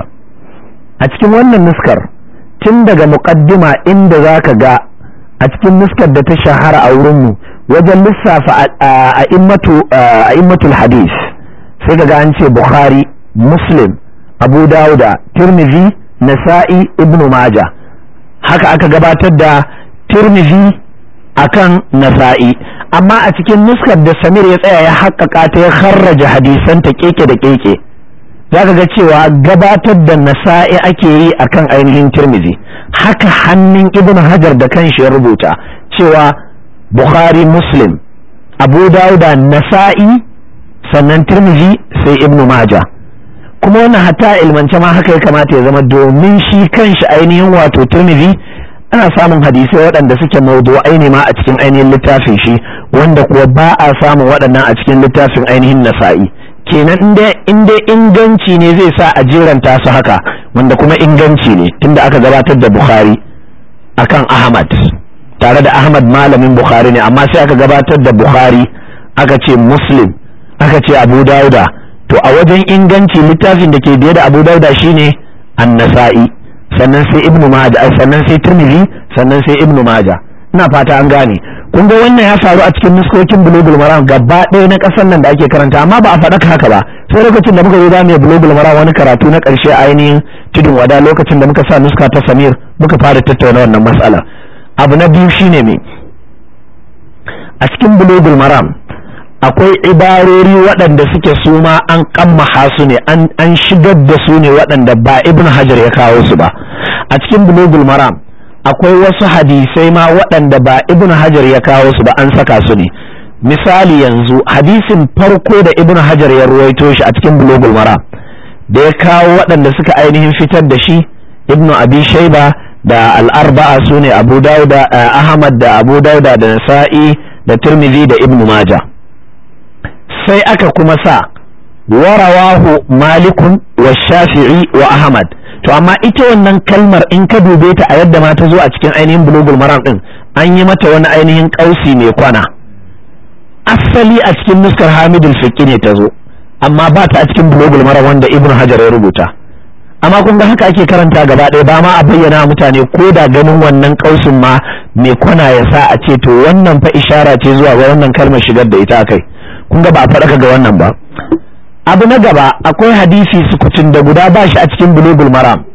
A cikin wannan nuskar tun daga muqaddima inda zaka ga a cikin nuskar da ta shahara a wurinmu wajen lissafa a immatul hadis sai ga an ce Bukhari, Muslim, Abu Dawuda, Tirmidhi, Nasa'i, Ibn Majah. Haka aka gabatar da Tirmidhi akan Nasa'i, amma a cikin nuskar da Samir ya tsaya ya haƙƙaƙa ta ya kharraja hadisan ta keke da keke, zaka ga cewa gabatar da Nasa'i ake yi akan ainihin Tirmidhi. Haka hannun Ibn Hajar da kanshi ya rubuta cewa Bukhari, Muslim, Abu Dawuda, Nasa'i, sannan Tirmidhi, sai Ibn Majah. Kuma wannan hatta ilmance ma haka ya kamata ya zama, domin shi kanshi ainihin wato Tirmidhi ana samun hadisai waɗanda suke mawdu'ai ne ma a cikin ainihin littafin shi, wanda kuwa ba a samun waɗannan a cikin littafin ainihin Nasa'i. Kenan inda inda inganci ne zai sa a jeranta su haka, wanda kuma inganci ne tunda aka gabatar da Bukhari akan Ahmad, tare da Ahmad malamin Bukhari ne, amma sai aka gabatar da Bukhari aka ce Muslim aka ce Abu Dauda. To a wajen inganci littafin da ke biye da Abu Dauda shine An-Nasa'i, sannan sai Ibn Majah, sannan sai Tirmidhi, sannan sai Ibn Majah. Ina fata an gane. Kun ga wannan ya faru a cikin nuskokin Bulughul Maram gaba ɗaya na ƙasar nan da ake karanta, amma ba a faɗa haka ba sai lokacin da muka zo zamu yi Bulughul Maram wani karatu na ƙarshe a ainihin tudun wada, lokacin da muka sa nuska ta Samir muka fara tattauna wannan mas'ala. Abu na biyu shine me, a cikin Bulughul Maram akwai ibarori waɗanda suke suma an kammaha su ne, an shigar da su ne waɗanda ba Ibn Hajar ya kawo su ba. A cikin Bulughul Maram akwai wasu hadisai ma waɗanda ba Ibn Hajar ya kawo su ba, an saka su ne. Misali yanzu hadisin farko da Ibn Hajar ya ruwaito shi a cikin Bulughul Maram, da ya kawo waɗanda suka ainihin fitar da shi, Ibn Abi Shayba da al-arba'a sune Abu Dawuda, Ahmad da Abu Dawuda da Nasa'i da Tirmidhi da Ibn Majah. Sai aka kuma sa warawahu Malikun wa Shafi'i wa Ahmad. To amma ita wannan kalmar in ka dube ta a yadda ma ta zo a cikin ainihin Bulughul Maram din, an yi mata wani ainihin kausi mai kwana. Asali a cikin nuskar Hamidul Fiqi ne ta zo, amma ba ta a cikin Bulughul Maram wanda Ibn Hajar ya rubuta. Amma kun ga haka ake karanta gaba ɗaya, ba ma a bayyana mutane ko da ganin wannan kausin ma mai kwana ya sa a ce to wannan fa ishara ce zuwa ga wannan kalmar shigar da ita akai. Kun ga ba a faɗaka ga wannan ba. Abu na gaba, akwai hadisi sukutun da guda ba shi a cikin Bulughul Maram,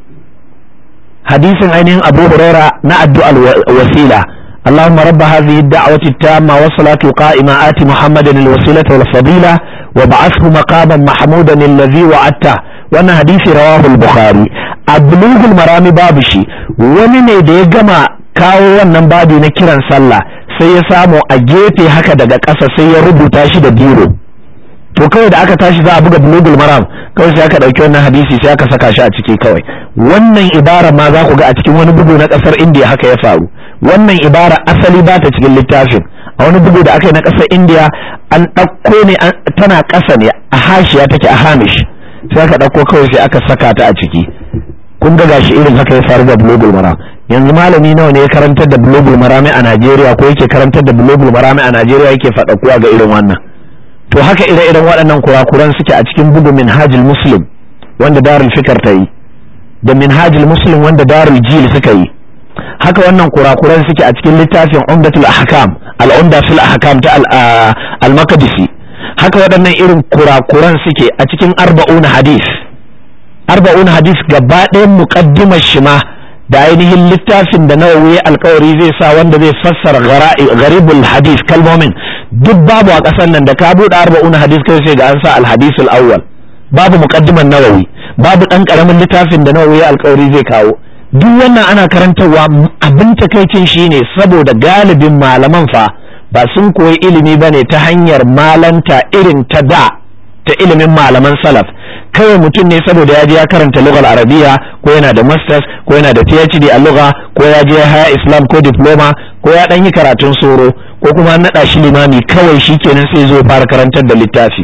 hadisin ainihin Abu Huraira na addu'al wasila, Allahumma rabba hadhihi ad-da'wati at-tamma wa salatu qa'ima ati Muhammadan al-wasilata wal fadila wa ba'athu maqaman mahmudan alladhi wa'atta. Wannan hadisi rawahu al-Bukhari. A Bulughul Maram babu shi. Wani ne da ya gama kawo wannan babu na kiran sallah sai ya samu a gefe haka daga ƙasa sai ya rubuta shi da biro. To kawai da aka tashi za a buga Bulughul Maram, kawai sai aka ɗauki wannan hadisi sai aka saka shi a ciki kawai. Wannan ibara ma za ku ga a cikin wani bugu na ƙasar Indiya haka ya faru. Wannan ibara asali ba ta cikin littafin. A wani bugu da aka yi na ƙasar Indiya an ɗauko ne, tana ƙasa ne, a hashiya take, a hamish, sai aka ɗauko kawai sai aka saka ta a ciki. Kun ga gashi irin haka ya faru da Bulughul Maram. Yanzu malami nawa ne ya karantar da Bulughul Maram a Najeriya ko yake karantar da Bulughul Maram a Najeriya yake faɗa kuwa ga irin wannan? To haka ire-iren waɗannan kurakuran suke a cikin bugu Minhajul Muslim wanda Darul Fikr ta yi, da Minhajul Muslim wanda Darul Jil suka yi. Haka wannan kurakuran suke a cikin littafin Umdatul Ahkam, al-Umda fil Ahkam ta al-Maqdisi. Haka waɗannan irin kurakuran suke a cikin Arba'un Hadith. Arba'un Hadith gaba ɗayan muqaddimar shi ma da ainihin littafin da Nawawi alƙawari zai sa wanda zai fassara gharibul hadith, kalmomin duk babu a ƙasar nan. Da ka buɗe Arba'un Hadith kai sai ga an sa al-hadithul awwal, babu muqaddimar Nawawi, babu ɗan ƙaramin littafin da Nawawi alƙawari zai kawo. Duk wannan ana karantarwa. Abin takaicin shine saboda galibin malaman fa ba sun koyi ilimi bane ta hanyar malanta irin ta da, ta ilimin malaman salaf. Kawai mutum ne saboda ya je ya karanta lughal arabiya, ko yana da masters, ko yana da PhD a lugha, ko ya je haya islam ko diploma, ko ya dan yi karatun soro, ko kuma an naɗa shi limami, kawai shi kenan sai zo fara karantar da littafi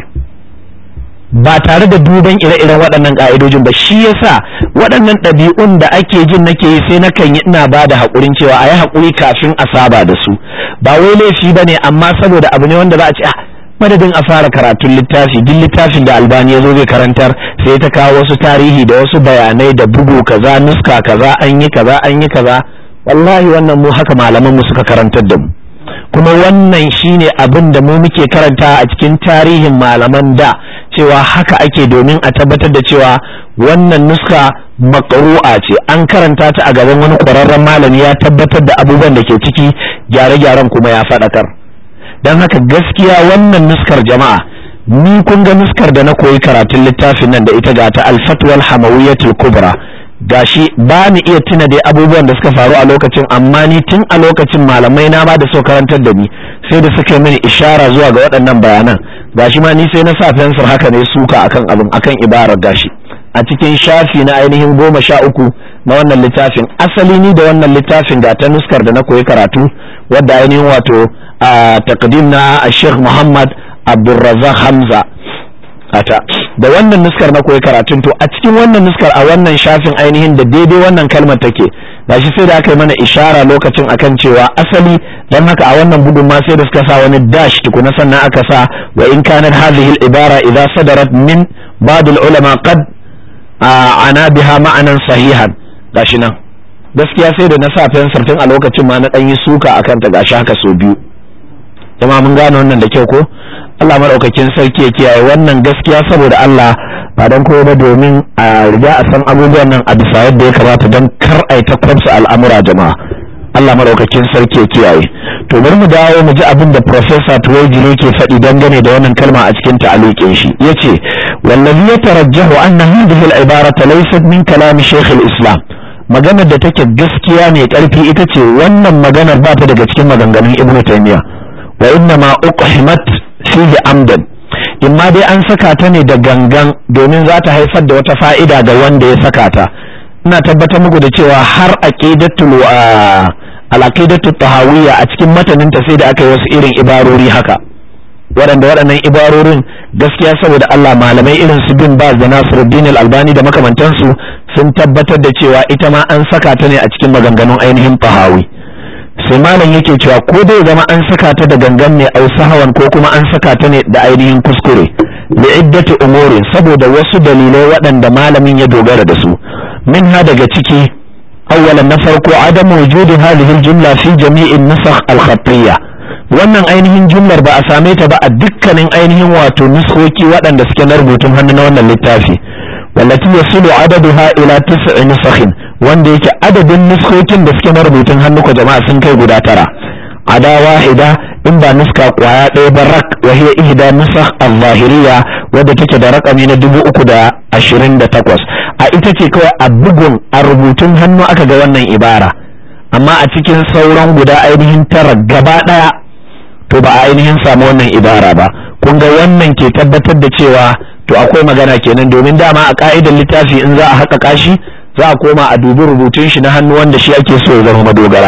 ba tare da duban ire-iren waɗannan ƙa'idojin ba. Shi yasa waɗannan ɗabi'un da ake jin nake yi sai nakan yi ina ba da haƙurin cewa a yi haƙuri kafin a saba da su. Ba wai laifi ba ne, amma saboda abu ne wanda za a ce ah madadin a fara karatun littafi, duk littafin da Albani ya zo zai karantar sai ta kawo wasu tarihi da wasu bayanai da bugu kaza, nuska kaza, an yi kaza, an yi kaza. Wallahi wannan mu haka malaman mu suka karantar da mu. kuma wannan shine abin da mu muke karanta a cikin tarihin malaman da cewa haka ake domin a tabbatar da cewa wannan nuska maqru'a ce, an karanta ta a gaban wani ƙwararren malami ya tabbatar da abubuwan da ke ciki, gyare-gyaren kuma ya faɗakar. don haka gaskiya wannan nuskar jama'a, ni kun ga nuskar da na koyi karatun littafin nan da ita ga ta al-fatwa al-hamawiyyatul kubra, gashi ba ni iya tuna dai abubuwan da suka faru a lokacin, amma ni tun a lokacin malamai na ba da so karantar da ni sai da suka mini ishara zuwa ga waɗannan bayanan. Gashi ma ni sai na sa fensir haka ne suka akan abin, akan ibarar gashi a cikin shafi na ainihin goma sha uku na wannan littafin. Asali ni da wannan littafin ga ta nuskar da na koyi karatu wadda ainihin wato a takdim na Sheikh Muhammad Abdulrazak Hamza ata da wannan nuskar na koyi karatun. To a cikin wannan nuskar a wannan shafin ainihin da daidai wannan kalmar take, gashi sai da aka yi mana ishara lokacin akan cewa asali, dan haka a wannan bugun ma sai da suka sa wani dash tukuna sannan aka sa wa in kanat hadhihi al-ibara idha sadarat min ba'd al-ulama qad ana biha ma'anan sahihan. Gashi nan gaskiya sai da na sa fensir tun a lokacin ma na dan yi suka akan ta, gashi haka so biyu. Jama'a mun gane wannan da kyau ko? Allah madaukakin sarki ya kiyaye wannan gaskiya saboda Allah, ba dan koyo ba domin a riga a san abubuwan nan a bisa yadda ya kamata don kar ai ta kwamsa al'amura jama'a. Allah madaukakin sarki ya kiyaye. To bari mu dawo mu ji abin da Professor Tuwaijiri ke faɗi dangane da wannan kalma a cikin ta'aliqin shi. Yace wallazi yatarajjahu anna hadhihi al-ibarata laysat min kalam Sheikh al-Islam. Maganar da take gaskiya ne karfi ita ce wannan maganar ba ta daga cikin maganganun Ibn Taymiyyah. Wa inna ma uqhimat fihi amdan, imma dai an saka ta ne da gangan domin za ta haifar da wata fa'ida ga wanda ya saka ta. Ina tabbatar muku da cewa har aqidatul al-aqidatu tahawiyya a cikin mataninta sai da aka yi wasu irin ibarori haka, waɗanda waɗannan ibarorin gaskiya saboda Allah malamai irin su bin Baz da Nasiruddin al-Albani da makamantansu sun tabbatar da cewa ita ma an saka ta ne a cikin maganganun ainihin tahawi. Sai malam yake cewa ko dai zama an saka ta da gangan ne au sahawan, ko kuma an saka ta ne da ainihin kuskure li iddati umurin, saboda wasu dalilai waɗanda malamin ya dogara da su. Minha daga ciki awwalan na farko adamu wujudi hadhihi al-jumla fi jami'in nusakh al-khattiyya. Wannan ainihin jumlar ba a same ta ba a dukkanin ainihin wato nuskoki waɗanda suke na rubutun hannu na wannan littafi, wallati yasilu adaduha ila tis'i nusakhin, wanda yake adadin nuskokin da suke na rubutun hannu ko jama'a sun kai guda tara. Ada wahida in ba nuska kwaya ɗaya ba rak, wa hiya ihda nusakh al-zahiriyya wadda take da rakami na dubu uku da ashirin da takwas. A ita ce kawai a bugun a rubutun hannu aka ga wannan ibara, amma a cikin sauran guda ainihin tara gaba ɗaya to ba a ainihin samu wannan ibara ba. Kun ga wannan ke tabbatar da cewa to akwai magana kenan, domin dama a ka'idar littafi in za a haƙaƙa shi za a koma a dubi rubutun shi na hannu wanda shi ake so ya zama madogara.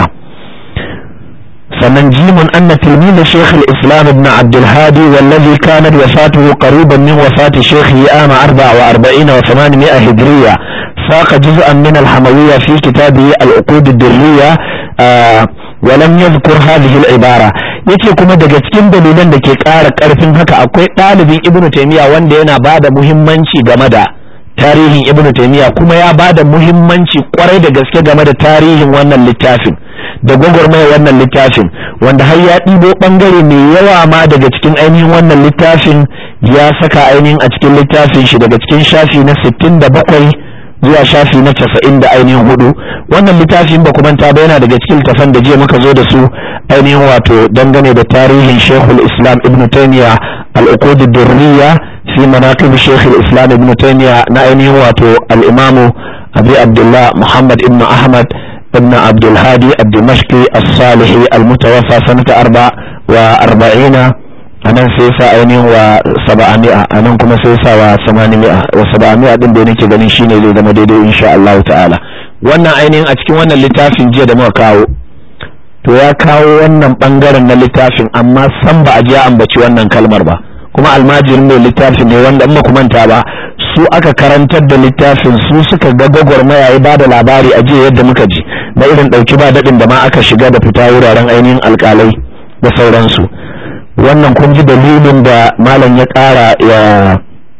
sannan jimun anna tilmiza shaykh al-islam ibn abd al-hadi wallazi kanat wafatuhu qariban min wafati shaykhi ama arba'a wa arba'ina wa thamanimi'a hijriya saqa juz'an min al-hamawiyya fi kitabihi al-uqud ad-durriyya wa lam yadhkur hadhihi al-ibara. yace kuma daga cikin dalilan da ke ƙara ƙarfin haka akwai ɗalibin ibn taymiya wanda yana bada muhimmanci game da tarihin ibn taymiya, kuma ya bada muhimmanci kwarai da gaske game da tarihin wannan littafin da gwagwarmaya wannan littafin, wanda har ya ɗibo ɓangare mai yawa ma daga cikin ainihin wannan littafin ya saka ainihin a cikin littafin shi daga cikin shafi na sittin da bakwai zuwa shafi na casa'in da ainihin hudu. Wannan littafin ba kuma ta yana daga cikin littafan da jiya muka zo da su ainihin wato dangane da tarihin Sheikhul Islam Ibn Taymiyyah al-Uqud ad-Durriyya fi manaqib Sheikhul Islam Ibn Taymiyyah na ainihin wato al-Imam Abi Abdullah Muhammad ibn Ahmad ibn Abdul Hadi ad-Dimashqi as-Salihi al-mutawaffa sanata arba wa arba'ina, anan sai sa ainihin wa saba'ami'a, anan kuma sai sa wa samanimi'a, wa saba'ami'a din da nake ganin shine zai zama daidai insha Allah ta'ala. Wannan ainihin a cikin wannan littafin jiya da muka kawo, to ya kawo wannan bangaren na littafin amma san ba a ji ambaci wannan kalmar ba, kuma almajirin mai littafin ne wanda in ba ku manta ba su aka karantar da littafin, su suka ga gwagwarmaya ya bada labari a jiya yadda muka ji na irin dauki ba dadin da ma aka shiga da fita wuraren ainihin alkalai da sauransu. Wannan kun ji dalilin da malam ya ƙara ya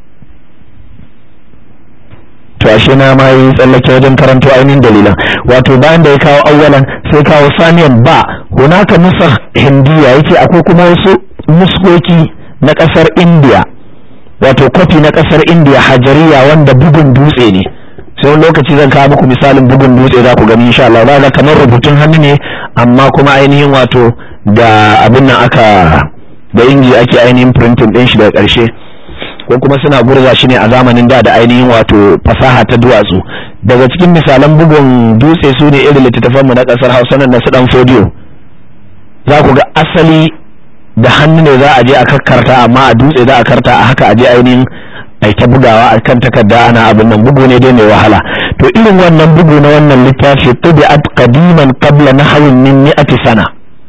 to ashe na ma yi tsallake wajen karanto ainihin dalilan. Wato bayan da ya kawo awwalan sai kawo saniyan ba hunaka nusakh hindiya yake akwai kuma wasu nuskoki na kasar India, wato kofi na kasar India hajariya wanda bugun dutse ne. sai wani lokaci zan kawo muku misalin bugun dutse za ku gani insha Allah. Za ga kamar rubutun hannu ne amma kuma ainihin wato da abin nan aka da inji ake ainihin printing din shi daga ƙarshe, ko kuma suna gurza shi ne a zamanin da da ainihin wato fasaha ta duwatsu. Daga cikin misalan bugun dutse su ne irin littattafanmu na ƙasar Hausa nan na su dan fodiyo, za ku ga asali da hannu ne za a je a kakkarta amma a dutse za a karta a haka a je ainihin ai ta bugawa a kan takarda ana abin nan, bugu ne dai mai wahala. To irin wannan bugu na wannan littafi tubi'at qadiman qabla nahwin min mi'ati sana,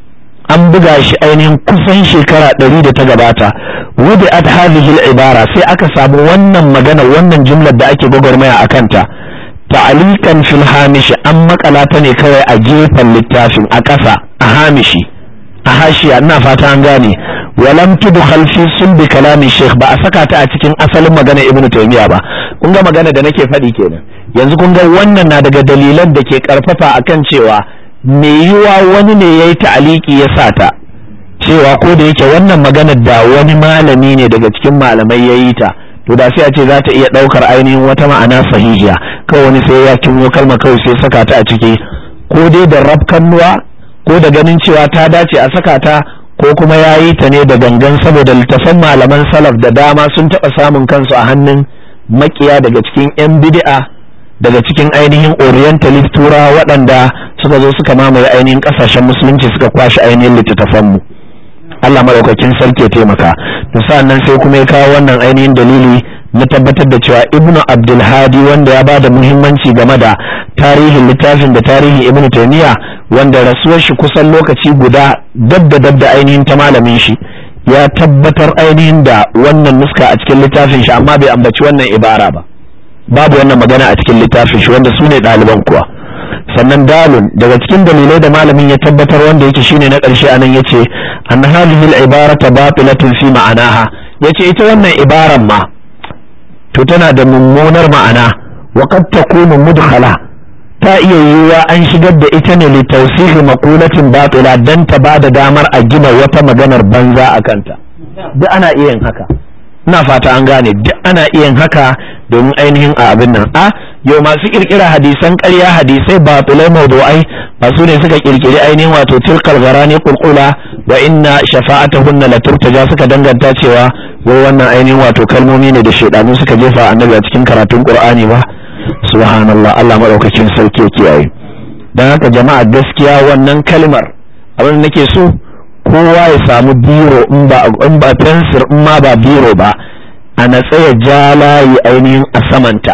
an buga shi ainihin kusan shekara ɗari da ta gabata. wudi'at hadhihi al-ibara, sai aka samu wannan magana wannan jumlar da ake gwagwarmaya a kanta ta'alikan fil hamishi, an makala ta ne kawai a gefen littafin a ƙasa a hamishi a hashiya, ina fata an gane. walam tudkhal fi sulbi kalami sheikh, ba a saka ta a cikin asalin magana ibnu taymiya ba. kun ga magana da nake faɗi kenan yanzu, kun ga wannan na daga dalilan da ke karfafa akan cewa me yiwa wani ne yayi ta'aliki ya sa ta, cewa ko da yake wannan magana da wani malami ne daga cikin malamai yayi ta, to da sai a ce za ta iya daukar ainihin wata ma'ana sahihiya. kawai wani sai ya kinyo kalma kawai sai saka ta a ciki, ko dai da rabkannuwa ko da ganin cewa ta dace a saka ta, ko kuma ya yi ta ne da gangan saboda littafan malaman salaf da dama sun taɓa samun kansu a hannun makiya daga cikin 'yan bid'a, daga cikin ainihin orientalist tura waɗanda suka zo suka mamaye ainihin ƙasashen musulunci suka kwashe ainihin littattafanmu. Allah maɗaukakin sarki ya taimaka. Da sa'annan sai kuma ya kawo wannan ainihin dalili na tabbatar da cewa ibnu abdulhadi, wanda ya bada muhimmanci game da tarihin littafin da tarihin ibnu taymiya, wanda rasuwar shi kusan lokaci guda dab da dab da ainihin ta malamin shi, ya tabbatar ainihin da wannan nuska a cikin littafin shi, amma bai ambaci wannan ibara ba, babu wannan magana a cikin littafin shi, wanda su ne ɗaliban kuwa. sannan dalun daga cikin dalilai da malamin ya tabbatar wanda yake shine na ƙarshe anan yace an hadhihi al-ibarata batilatun fi ma'anaha, yace ita wannan ibaran ma to tana da mummunar ma'ana, wa qad takunu mudkhala, ta iya yiwuwa an shigar da ita ne li tawsihi maqulatin batila, dan ta bada damar a gina wata maganar banza a kanta. duk ana iya yin haka, ina fata an gane, duk ana iya yin haka domin ainihin a abin nan. a yau masu kirkira hadisan ƙarya, hadisai batulai mawdu'ai, ba su ne suka kirkiri ainihin wato tilkal gharani qulqula wa inna shafa'atuhunna la turtaja, suka danganta cewa wai wannan ainihin wato kalmomi ne da shedanu suka jefa annabi a cikin karatun qur'ani ba. subhanallah, Allah madaukakin sarki ya kiyaye. dan haka jama'a, gaskiya wannan kalmar abin da nake so kowa ya samu biro, in ba in ba pencil, in ma ba biro ba, a natsaya jalayi ainihin a samanta,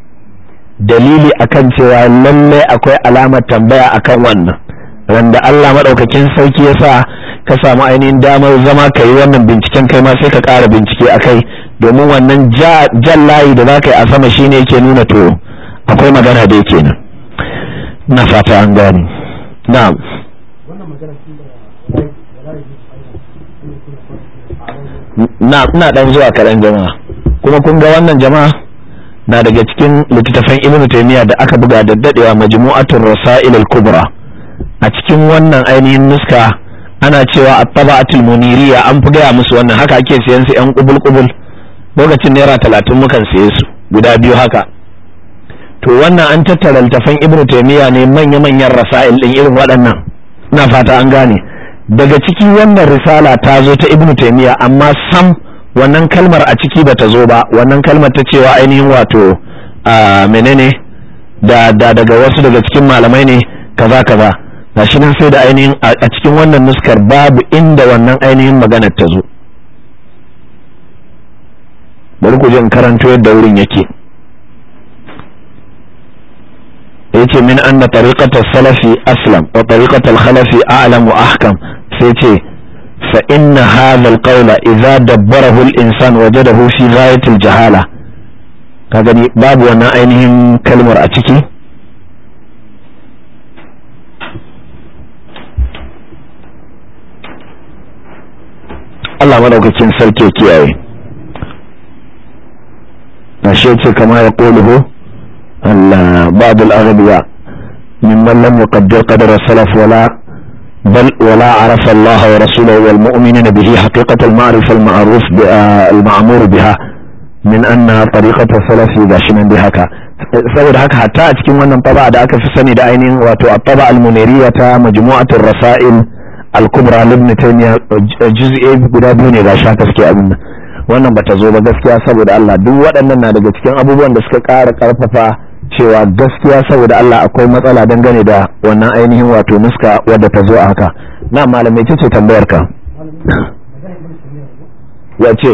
dalili akan cewa lalle akwai alamar tambaya akan wannan. randa Allah madaukakin sarki ya sa ka samu ainihin damar zama ka yi wannan binciken, kai ma sai ka ƙara bincike akai, domin wannan jan layi da za ka yi a sama shine yake nuna to akwai magana da yake nan. na fata an gani. na'am, na ina dan zuwa kaɗan jama'a. kuma kun ga wannan jama'a na daga cikin littattafan ibnu taymiya da aka buga da dadewa, majmu'atul rasail al-kubra. a cikin wannan ainihin nuska ana cewa at-taba'atul muniriya, an fi gaya musu wannan, haka ake siyan su yan kubul kubul, lokacin naira talatin mukan siye su guda biyu haka. to wannan an tattara littattafan ibnu taymiya ne, manya-manyan rasail din irin waɗannan, ina fata an gane. daga ciki wannan risala ta zo ta ibnu taymiya, amma sam wannan kalmar a ciki bata zo ba, wannan kalmar ta cewa ainihin wato a menene da, da daga wasu daga cikin malamai ne kaza kaza, gashi nan sai da ainihin a cikin wannan nuskar babu inda wannan ainihin maganar ta zo. bari ku je in karanto yadda wurin yake. yace min anna tariqatas salafi aslam wa tariqatal khalafi a'lam wa ahkam, sai ce fa inna hadha alqawla idza dabbarahu al-insan wajadahu fi ghayatil jahala. ka gani babu wannan ainihin kalmar a ciki. Allah madaukakin sarki ya kiyaye. na shi ce kama ya quluhu بعض الأغبياء ممن لم يقدر قدر السلف ولا بل ولا عرف الله ورسوله والمؤمنين به حقيقة المعرفة المعروف المأمور بها من أن طريقة السلف غاشنا بهكا saboda haka hatta a cikin wannan taba da aka fi sani da ainihin wato at-taba al-muniriyya ta majmu'atur rasail al-kubra ibn taymiya juz'i guda biyu ne gashi haka suke abin nan wannan bata zo ba gaskiya saboda Allah duk waɗannan na daga cikin abubuwan da suka ƙara ƙarfafa cewa gaskiya saboda Allah akwai matsala dangane da wannan ainihin wato nuska wadda ta zo a haka na malamai ce tambayar ka wace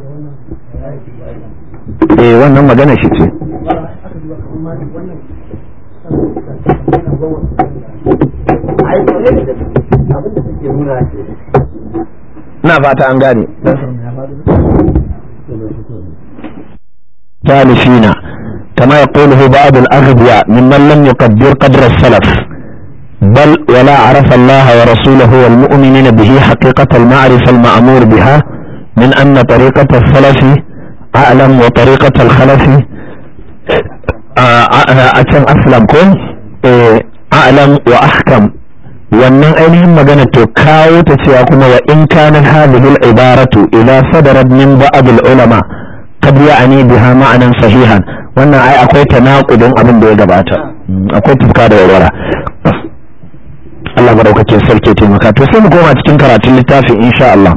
eh wannan magana shi ce na fata an gane ثالثين كما يقوله بعض الأغبياء ممن لم يقدر قدر السلف بل ولا عرف الله ورسوله والمؤمنين به حقيقة المعرفة المأمور بها من أن طريقة السلف أعلم وطريقة الخلف أتم أسلمكم أعلم وأحكم wannan ainihin magana to kawo ta cewa kuma wa in kana hadhihi al-ibaratu idha sadarat min ba'd al-ulama qad ya'ni biha ma'nan sahihan wannan ai akwai tanaqudin abin da ya gabata akwai tufka da warwara Allah madaukakin sarki taimaka to sai mu koma cikin karatun littafin insha Allah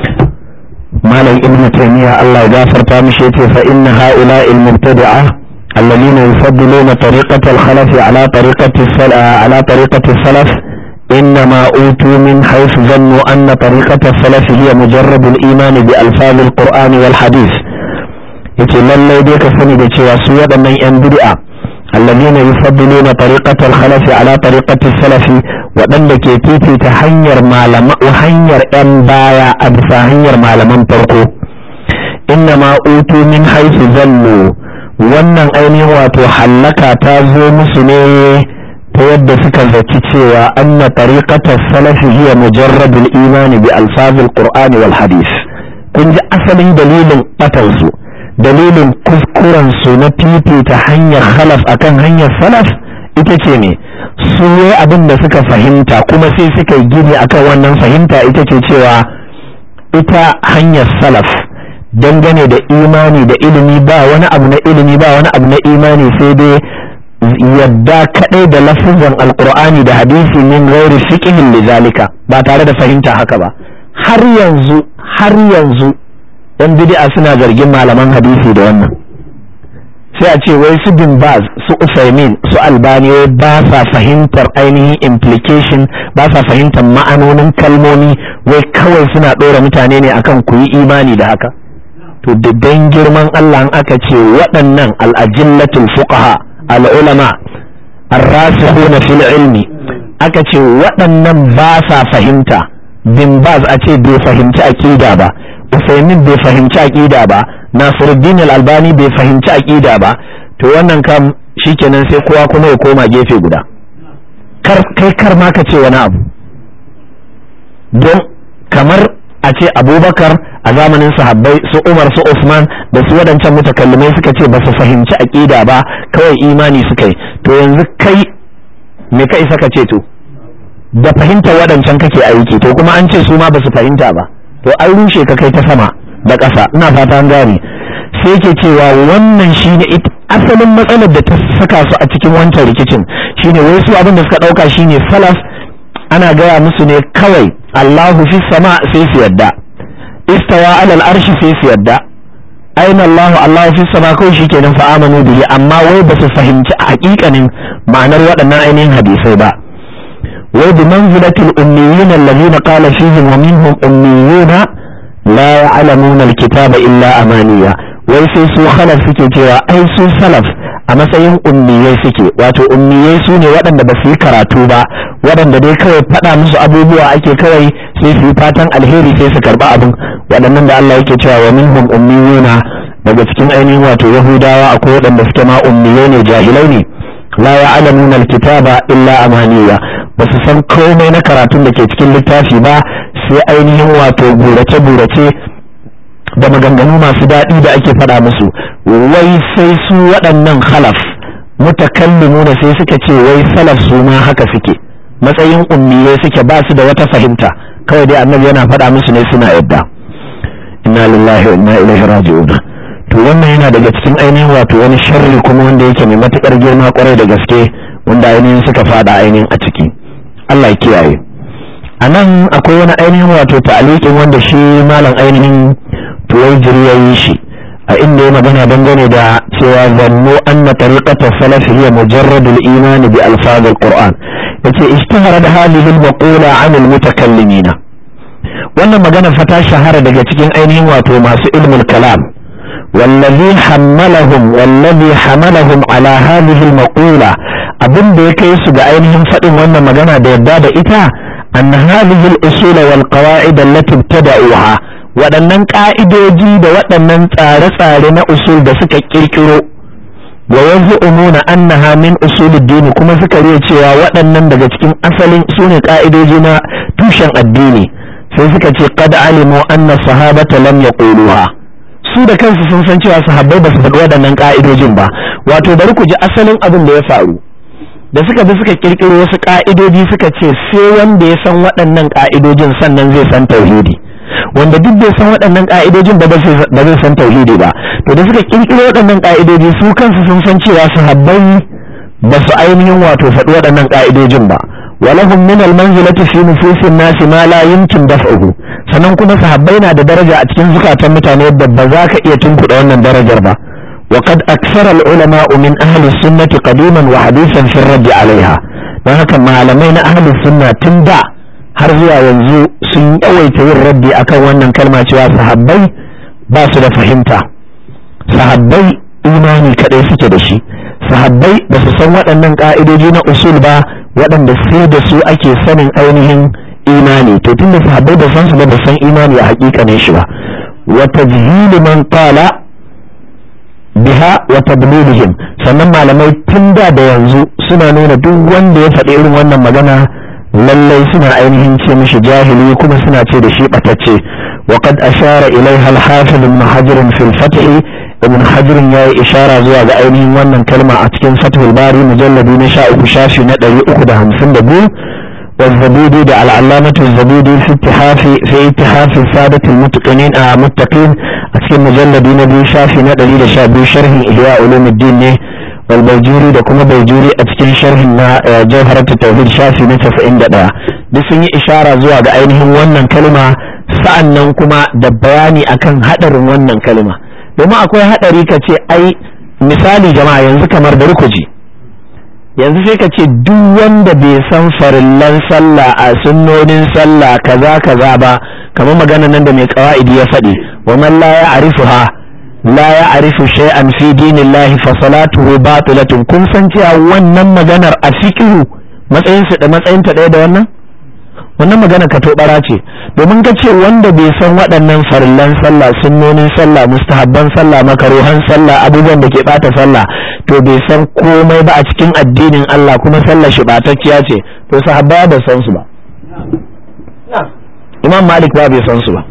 malam ibnu taymiya Allah ya gafarta mishi yace fa inna ha'ula'i al-mubtadi'ah alladhina yufaddiluna tariqata al-khalaf ala tariqati ala tariqati as-salaf إنما أوتوا من حيث ظنوا أن طريقة السلف هي مجرد الإيمان بألفاظ القرآن والحديث يتي لله ديك سني دي cewa su waɗannan yan bid'a alladhina yufaddiluna tariqata al-khalaf ala tariqati as-salaf waɗanda ke fifita hanyar malama hanyar yan baya a bisa hanyar malaman farko innama utu min haythu zannu wannan ainihin wato hallaka ta zo musu ne ta yadda suka zaci cewa anna tariqatas salafi hiya mujarradul imani bi alfazil qur'ani wal hadith kun ji asalin dalilin batan su dalilin kuskuren su na fifita hanyar khalaf akan hanyar salaf ita ce ne su yi abin da suka fahimta kuma sai suka yi gini akan wannan fahimta ita ce cewa ita hanyar salaf dangane da imani da ilimi ba wani abu na ilimi ba wani abu na imani sai dai yadda kadai da lafazan alqur'ani da hadisi min ghairi fiqhin lidhalika ba tare da fahimta haka ba har yanzu har yanzu yan bid'a suna zargin malaman hadisi da wannan sai a ce wai su bin baz su usaimin su albani ba sa fahimtar ainihin implication ba sa fahimtar ma'anonin kalmomi wai kawai suna dora mutane ne akan ku yi imani da haka to da dan girman Allah an aka ce waɗannan al-ajillatul fuqaha al'ulama arrasikhuna fil ilmi aka ce waɗannan ba sa fahimta bin baz a ce bai fahimci aqida ba usaimin bai fahimci aqida ba nasiruddin al-albani bai fahimci aqida ba to wannan kam shikenan sai kowa kuma ya koma gefe guda kar kai kar ma ka ce wani abu don kamar a ce abubakar a zamanin sahabbai su umar su usman da su waɗancan mutakallimai suka ce ba su fahimci aqida ba kawai imani suka yi to yanzu kai me ka isa ka ce to da fahimtar waɗancan kake aiki to kuma an ce su ma ba su fahimta ba to an rushe ka kai ta sama da ƙasa ina fata an gane sai ke cewa wannan shine asalin matsalar da ta saka su a cikin wancan rikicin shine wai su abin da suka ɗauka shine salaf ana gaya musu ne kawai Allahu fi sama sai su yadda istawa alal arshi sai su yadda aina Allahu Allahu fi sama kawai shikenan fa amanu bihi amma wai ba su fahimci a hakikanin ma'anar waɗannan ainihin hadisai ba wai bi manzilatil ummiyin alladhina qala fihim wa minhum ummiyuna la ya'lamuna alkitaba illa amaniya wai sai su khalaf suke cewa ai su salaf a matsayin ummiyai suke wato ummiyai su ne waɗanda ba su yi karatu ba waɗanda dai kawai faɗa musu abubuwa ake kawai sai su yi fatan alheri sai su karɓa abin waɗannan da Allah yake cewa wa minhum ummiyuna daga cikin ainihin wato yahudawa akwai waɗanda suke ma ummiyai ne jahilai ne la ya'lamuna alkitaba illa amaniya ba su san komai na karatun da ke cikin littafi ba sai ainihin wato burace burace da maganganu masu daɗi da ake faɗa musu wai sai su waɗannan khalaf mutakallimuna sai suka ce wai salaf su ma haka suke matsayin ummiyai suke ba su da wata fahimta kawai dai annabi yana faɗa musu ne suna yadda. Inna lillahi wa inna ilaihi raji'un. To wannan yana daga cikin ainihin wato wani sharri kuma wanda yake mai matukar girma kwarai da gaske wanda ainihin suka fada ainihin a ciki. Allah ya kiyaye. A nan akwai wani ainihin wato ta'aliqin wanda shi malam ainihin tuwaijiri ya yi shi a inda ya magana dangane da cewa zannu anna tariqata salaf hiya mujarradul iman bi alfaz alquran yace ishtahara da hadhihi almaqula an almutakallimin. wannan magana fa ta shahara daga cikin ainihin wato masu ilmul kalam wallazi hammalahum wallazi hamalahum ala hadhihi almaqula abin da ya kai su ga ainihin fadin wannan magana da yadda da ita anna hadhihi al-usul wal qawa'id allati ibtada'uha waɗannan ka'idoji da waɗannan tsare-tsare na usul da suka kirkiro wa yaz'umuna annaha min usul ad-din kuma suka riya cewa waɗannan daga cikin asalin sune ka'idoji na tushen addini sai suka ce qad alimu anna sahabata lam yaquluha su da kansu sun san cewa sahabbai ba su faɗi waɗannan ka'idojin ba. wato bari ku ji asalin abin da ya faru da suka bi suka kirkiro wasu ka'idoji suka ce sai wanda ya san waɗannan ka'idojin sannan zai san tauhidi, wanda duk bai san waɗannan ka'idojin ba ba zai san tauhidi ba. to da suka kirkiro waɗannan ka'idoji su kansu sun san cewa sahabbai ba su ainihin wato faɗi waɗannan ka'idojin ba. walahum min almanzilati fi nufusin nasi ma la yumkin daf'uhu, sannan kuma sahabbai na da daraja a cikin zukatan mutane yadda ba za ka iya tunkuɗa wannan darajar ba. وقد أكثر العلماء من أهل السنة قديما وحديثا في الرد عليها. وهكذا معلمين أهل السنة تندع هرزوا ينزو سن يويت الرد أكوانا كلمة شوى صحابي باسل فهمتا صحابي إيماني كديس كدشي صحابي بس سوى أنن قائدين أصول با وأن السيد سوء أكي سنن أينهم إيماني تتند صحابي بسان سنة بسان إيماني حقيقة نشوى وتجهيل من قال biha wa tablilihim. sannan malamai tun da da yanzu suna nuna duk wanda ya faɗi irin wannan magana lallai suna ainihin ce mishi jahili kuma suna ce da shi batacce. wa qad ashara ilaiha al-hafiz ibn hajar fi al-fath ibn hajar yayi ishara zuwa ga ainihin wannan kalma a cikin fathul bari mujalladi na sha uku shafi na ɗari uku da hamsin da biyu والزبيدي ده العلامة الزبيدي في اتحاف في اتحاف السادة المتقنين آه متقين أسكن مجلد نبي شافي ندليل شابي شرح إحياء علوم الدين نه والبيجوري ده كما بيجوري أسكن شرح جوهرة التوحيد شافي نتف عند ده بسني إشارة زوا ده أينهم ونن كلمة sa'annan kuma da bayani akan hadarin wannan kalma domin akwai hadari kace ai misali jama'a yanzu kamar bari ku ji yanzu sai ka ce duk wanda bai san farillan sallah a sunnonin sallah kaza kaza ba kamar magana nan da mai qawaidi ya faɗi wa man la ya'rifuha la ya'rifu shay'an fi dinillahi fa salatuhu batilatun. kun san cewa wannan maganar a fiqhu matsayin su da matsayin ta ɗaya da wannan wannan magana ka tobara ce domin ka ce wanda bai san waɗannan farillan sallah sunnonin sallah mustahabban sallah makaruhan sallah abubuwan da ke bata sallah to bai san komai ba a cikin addinin Allah kuma sallar shi batacciya ce to sahabba ba san su ba, Imam Malik ba bai san su ba,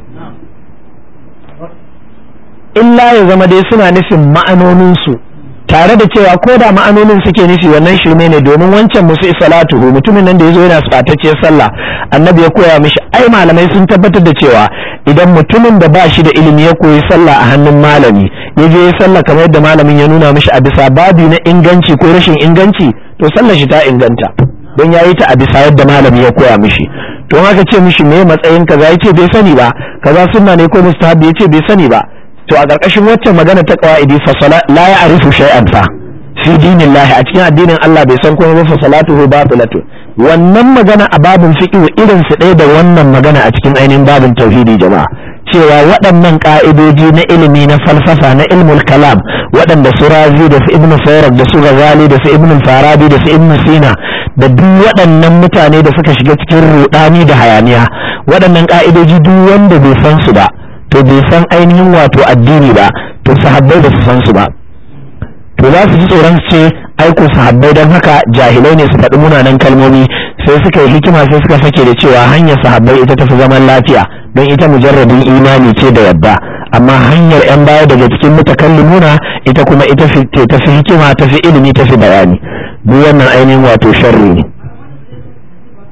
illa ya zama dai suna nufin ma'anonin su tare da cewa ko da ma'anonin suke nufi wannan shirme ne domin wancan musu salatuhu mutumin nan da yazo yana tsatacciyar sallah annabi ya koya mishi ai malamai sun tabbatar da cewa idan mutumin da ba shi da ilimi ya koyi sallah a hannun malami ya je ya sallah kamar yadda malamin ya nuna mishi a bisa babi na inganci ko rashin inganci to sallar shi ta inganta don yayi ta a bisa yadda malami ya koya mishi. to haka ce mishi me matsayin kaza yace bai sani ba, kaza sunna ne ko mustahabi yace bai sani ba, to a ƙarƙashin waccan magana ta qawaidi fa la ya'rifu shay'an fa fi dinillahi a cikin addinin Allah bai san komai ba fa salatuhu batilatu. wannan magana a babin fiqh irin su ɗaya da wannan magana a cikin ainihin babin tauhidi jama'a cewa waɗannan ka'idoji na ilimi na falsafa na ilmul kalam waɗanda su Razi da su Ibn Farak da su Ghazali da su Ibn Farabi da su Ibn Sina da duk waɗannan mutane da suka shiga cikin rudani da hayaniya waɗannan ka'idoji duk wanda bai san su ba to bai san ainihin wato addini ba to sahabbai ba su san su ba to za su ji tsoron su ce aiko sahabbai don haka jahilai ne su faɗi munanan kalmomi sai suka yi hikima sai suka sake da cewa hanyar sahabbai ita tafi zaman lafiya don ita mujarradin imani ce da yadda amma hanyar yan baya daga cikin mutakallimuna ita kuma ita ce tafi hikima tafi ilimi tafi bayani duk wannan ainihin wato sharri ne.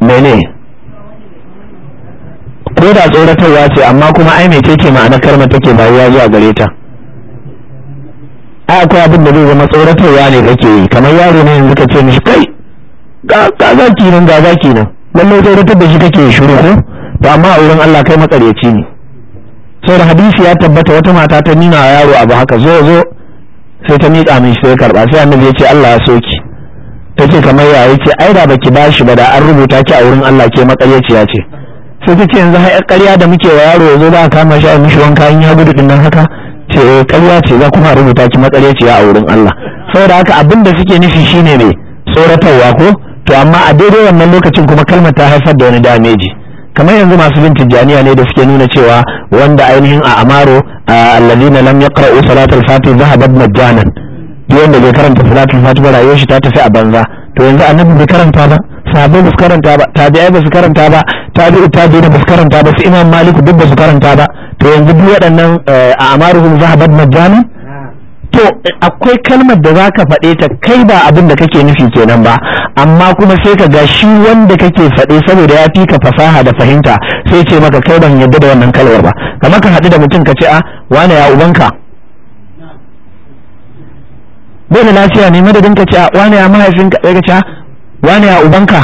mene ko da tsoratarwa ce amma kuma ai mece ce ma'anar kalmar take bayuwa zuwa gare ta ai akwai abin da zai zama tsoratarwa ne kake yi kamar yaro ne yanzu ka ce mishi kai ga zaki nan ga zaki nan lallai tsoratar da shi kake shiru ko to amma a wurin Allah kai makaryaci ne saboda hadisi ya tabbata wata mata ta nuna wa yaro abu haka zo zo sai ta miƙa min sai ya karba sai annabi ya ce Allah ya soki ta ce kamar ya yace ai da baki bashi ba da an rubuta ki a wurin Allah ke makaryaciya ce sai ta ce yanzu har ƙarya da muke wa yaro yazo za a kama shi a mishi wanka in ya gudu din nan haka ce eh ƙarya ce za kuma rubuta ki makaryaciya a wurin Allah saboda haka abin da suke nufi shine ne tsoratarwa ko to amma a daidai wannan lokacin kuma kalmar ta haifar da wani dameji kamar yanzu masu bin tijjaniya ne da suke nuna cewa wanda ainihin a amaro allazina lam yaqra'u salatul fatih zahabat majjanan duk wanda bai karanta salatul fatih ba rayuwar shi ta tafi a banza to yanzu annabi bai karanta ba sahabbai ba su karanta ba tabi'ai ba su karanta ba tabi'u tabi'ina ba su karanta ba su imam malik duk ba su karanta ba to yanzu duk waɗannan a amaruhum zahabat majjanan to akwai kalmar da zaka faɗe ta kai ba abin da kake nufi kenan ba amma kuma sai ka ga shi wanda kake faɗe saboda ya fi ka fasaha da fahimta sai ce maka kai ban yadda da wannan kalmar ba kamar ka haɗu da mutum ka ce a wane ya ubanka bai da lafiya ne madadin ka ce a wane ya mahaifinka sai ka ce a wane ya ubanka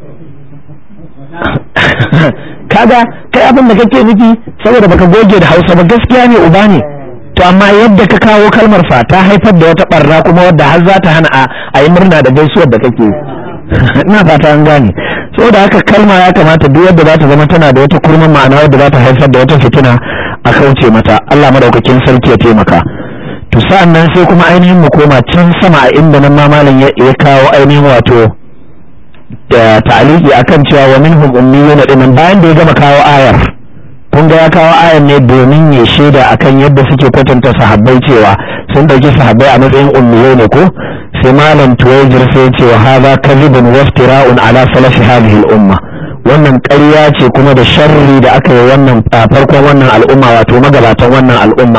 kaga kai abin da kake nufi saboda baka goge da Hausa ba gaskiya ne uba ne to amma yadda ka kawo kalmar fa ta haifar da wata barra kuma wadda har za ta hana a yi murna da gaisuwar da kake ina fata an gane saboda haka kalma ya kamata duk yadda za ta zama tana da wata kurman ma'ana wadda za ta haifar da wata fitina a kauce mata Allah madaukakin sarki ya taimaka to sa'an nan sai kuma ainihin mu koma can sama a inda nan ma malam ya kawo ainihin wato da ta'aliki akan cewa wa minhum ummiyuna dinan bayan da ya gama kawo ayar kun ga ya kawo ayar ne domin ya shaida akan yadda suke kwatanta sahabbai cewa sun dauki sahabbai a matsayin ummiyai ne ko sai malam tuwajir sai ce wa hadha kadhibun wa iftira'un ala salafi hadhihi al-umma wannan ƙarya ce kuma da sharri da aka yi wannan farkon wannan al'umma wato magabatan wannan al'umma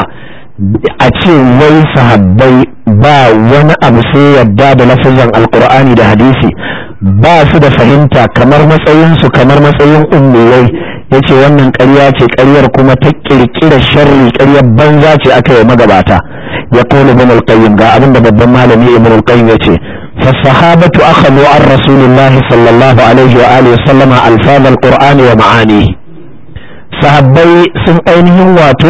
a ce wai sahabbai ba wani abu sai yadda da lafazan alqur'ani da hadisi ba su da fahimta kamar matsayin su kamar matsayin ummiyai yace wannan ƙarya ce ƙaryar kuma ta kirkira sharri ƙaryar banza ce aka yi magabata ya qulu ibn al-qayyim ga abinda babban malami ibn al-qayyim yace fa sahabatu akhadhu an rasulillah sallallahu alaihi wa alihi wasallam alfaz al-qur'ani wa ma'ani sahabbai sun ainihin wato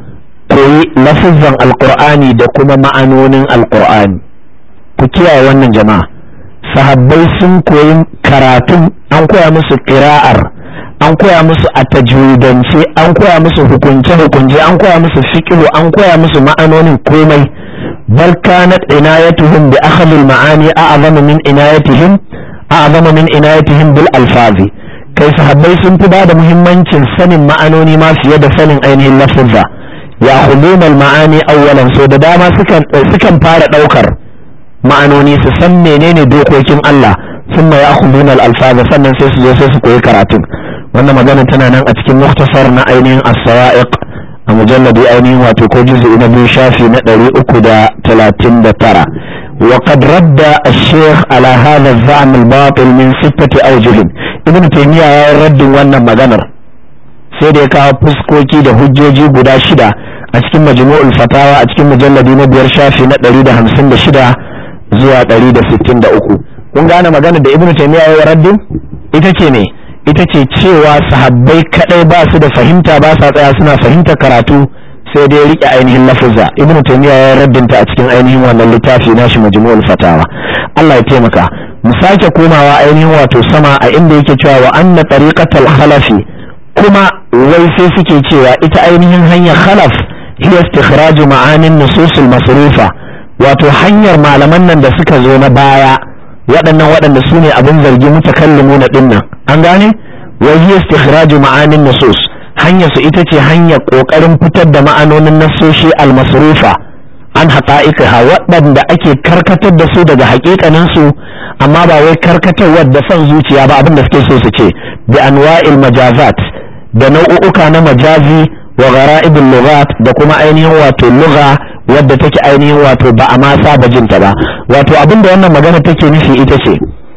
koyi lafazan al-qur'ani da kuma ma'anonin al-qur'ani ku kiyaye wannan jama'a sahabbai sun koyi karatun an koya musu qira'ar an koya musu a tajwidance an koya musu hukunce hukunce an koya musu fiqhu an koya musu ma'anonin komai bal kanat inayatuhum bi akhdhi al ma'ani a'zamu min inayatihim a'zamu min inayatihim bil alfazi kai sahabbai sun fi bada muhimmancin sanin ma'anoni ma fiye da sanin ainihin lafuzza ya khuluna al ma'ani awwalan so da dama sukan sukan fara daukar ma'anoni su san menene dokokin Allah thumma ya'khuduna al alfaza sannan sai su zo sai su koyi karatun wannan magana tana nan a cikin muktasar na ainihin as-sawa'iq a mujalladi ainihin wato ko juz'i na biyu shafi na ɗari uku da talatin da tara wa qad radda ash-shaykh ala hadha az-za'm al-batil min sittati awjuh ibn taymiya ya raddin wannan maganar sai da ya kawo fuskoki da hujjoji guda shida a cikin majmu'ul fatawa a cikin mujalladi na biyar shafi na ɗari da hamsin da shida zuwa ɗari da sittin da uku kun gane magana da ibn taymiya ya raddin ita ce ne ita ce cewa sahabbai kadai ba su da fahimta ba sa tsaya suna fahimta karatu sai dai rike ainihin lafuzza ibnu taymiya ya raddinta a cikin ainihin wannan littafi nashi majmu'ul fatawa Allah ya taimaka mu sake komawa ainihin wato sama a inda yake cewa wa anna tariqatal khalafi kuma wai sai suke cewa ita ainihin hanyar khalaf hiya istikhraju ma'anin nususul masrufa wato hanyar malaman nan da suka zo na baya waɗannan waɗanda su ne abin zargi mutakallimu na ɗinnan an gane wa hiya istikhraju ma'anin nusus hanyar su ita ce hanyar kokarin fitar da ma'anonin nasoshi al-masrufa an haqa'iqha waɗanda ake karkatar da su daga haƙiƙanin su amma ba wai karkatarwar da son zuciya ba abin da suke so su ce bi anwa'il majazat da nau'uka na majazi wa ghara'ibil lughat da kuma ainihin wato lugha wadda take ainihin wato ba a ma saba jinta ba wato abinda wannan magana take nufi ita ce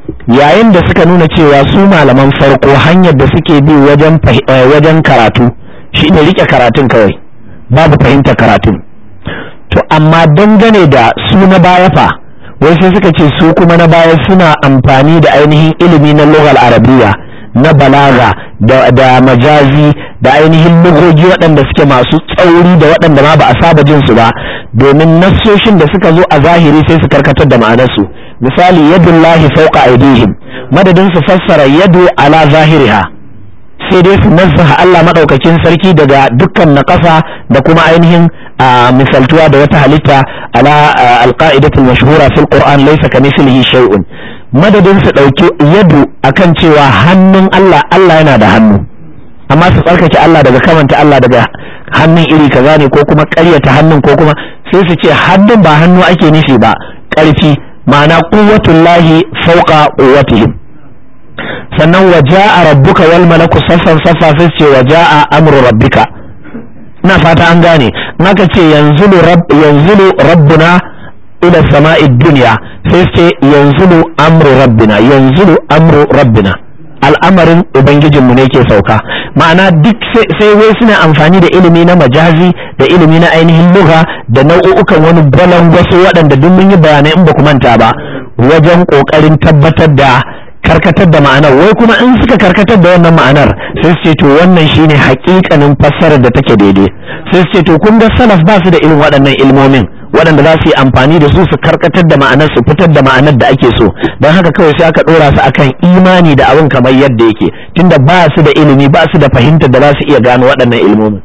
yayin da suka nuna cewa su malaman farko hanyar da suke bi wajen wajen karatu shine rike karatun kawai babu fahimta karatun, to amma dangane da su na baya fa wai sai suka ce su kuma na baya suna amfani da ainihin ilimi na lughal arabiyya na balaga da, da majazi da ainihin lugogi waɗanda suke masu tsauri da waɗanda ma ba a saba jin su ba domin nassoshin da suka zo a zahiri sai su karkatar da ma'anarsu. Misali yadullahi fawqa aydihim, madadin su fassara yadu ala zahiriha sai dai su nazzaha Allah madaukakin sarki daga dukkan naƙasa da kuma ainihin misaltuwa da wata halitta ala alqa'idatul mashhura fil qur'an laysa kamithlihi shay'un. Madadin su ɗauki yadu akan cewa hannun Allah Allah yana da hannu, amma su tsarkake Allah daga kamanta Allah daga hannun iri kaza ne ko kuma ƙaryata hannun ko kuma sai su ce hannun ba hannu ake nufi ba ƙarfi, ma'ana quwwatullahi fawqa quwwatihim. Sannan waja'a rabbuka wal malaku saffan saffa sai ce waja'a amru rabbika. Ina fata an gane, in aka ce yanzulu rabb yanzulu rabbuna ila sama'i dunya sai ce yanzulu amru rabbina yanzulu amru rabbina, al'amarin ubangijinmu ne ke sauka. Ma'ana duk sai wai suna amfani da ilimi na majazi da ilimi na ainihin lugha da nau'ukan wani balangwaso waɗanda duk mun yi bayanai in ba ku manta ba wajen ƙoƙarin tabbatar da karkatar da ma'anar. Wai kuma in suka karkatar da wannan ma'anar sai su ce to wannan shine haƙiƙanin fassarar da take daidai. Sai su ce to kun ga salaf ba su da irin waɗannan ilmomin waɗanda za su yi amfani da su su karkatar da ma'anar su fitar da ma'anar da ake so, don haka kawai sai aka ɗora su akan imani da abin kamar yadda yake, tunda ba su da ilimi ba su da fahimtar da za su iya gano waɗannan ilmomin.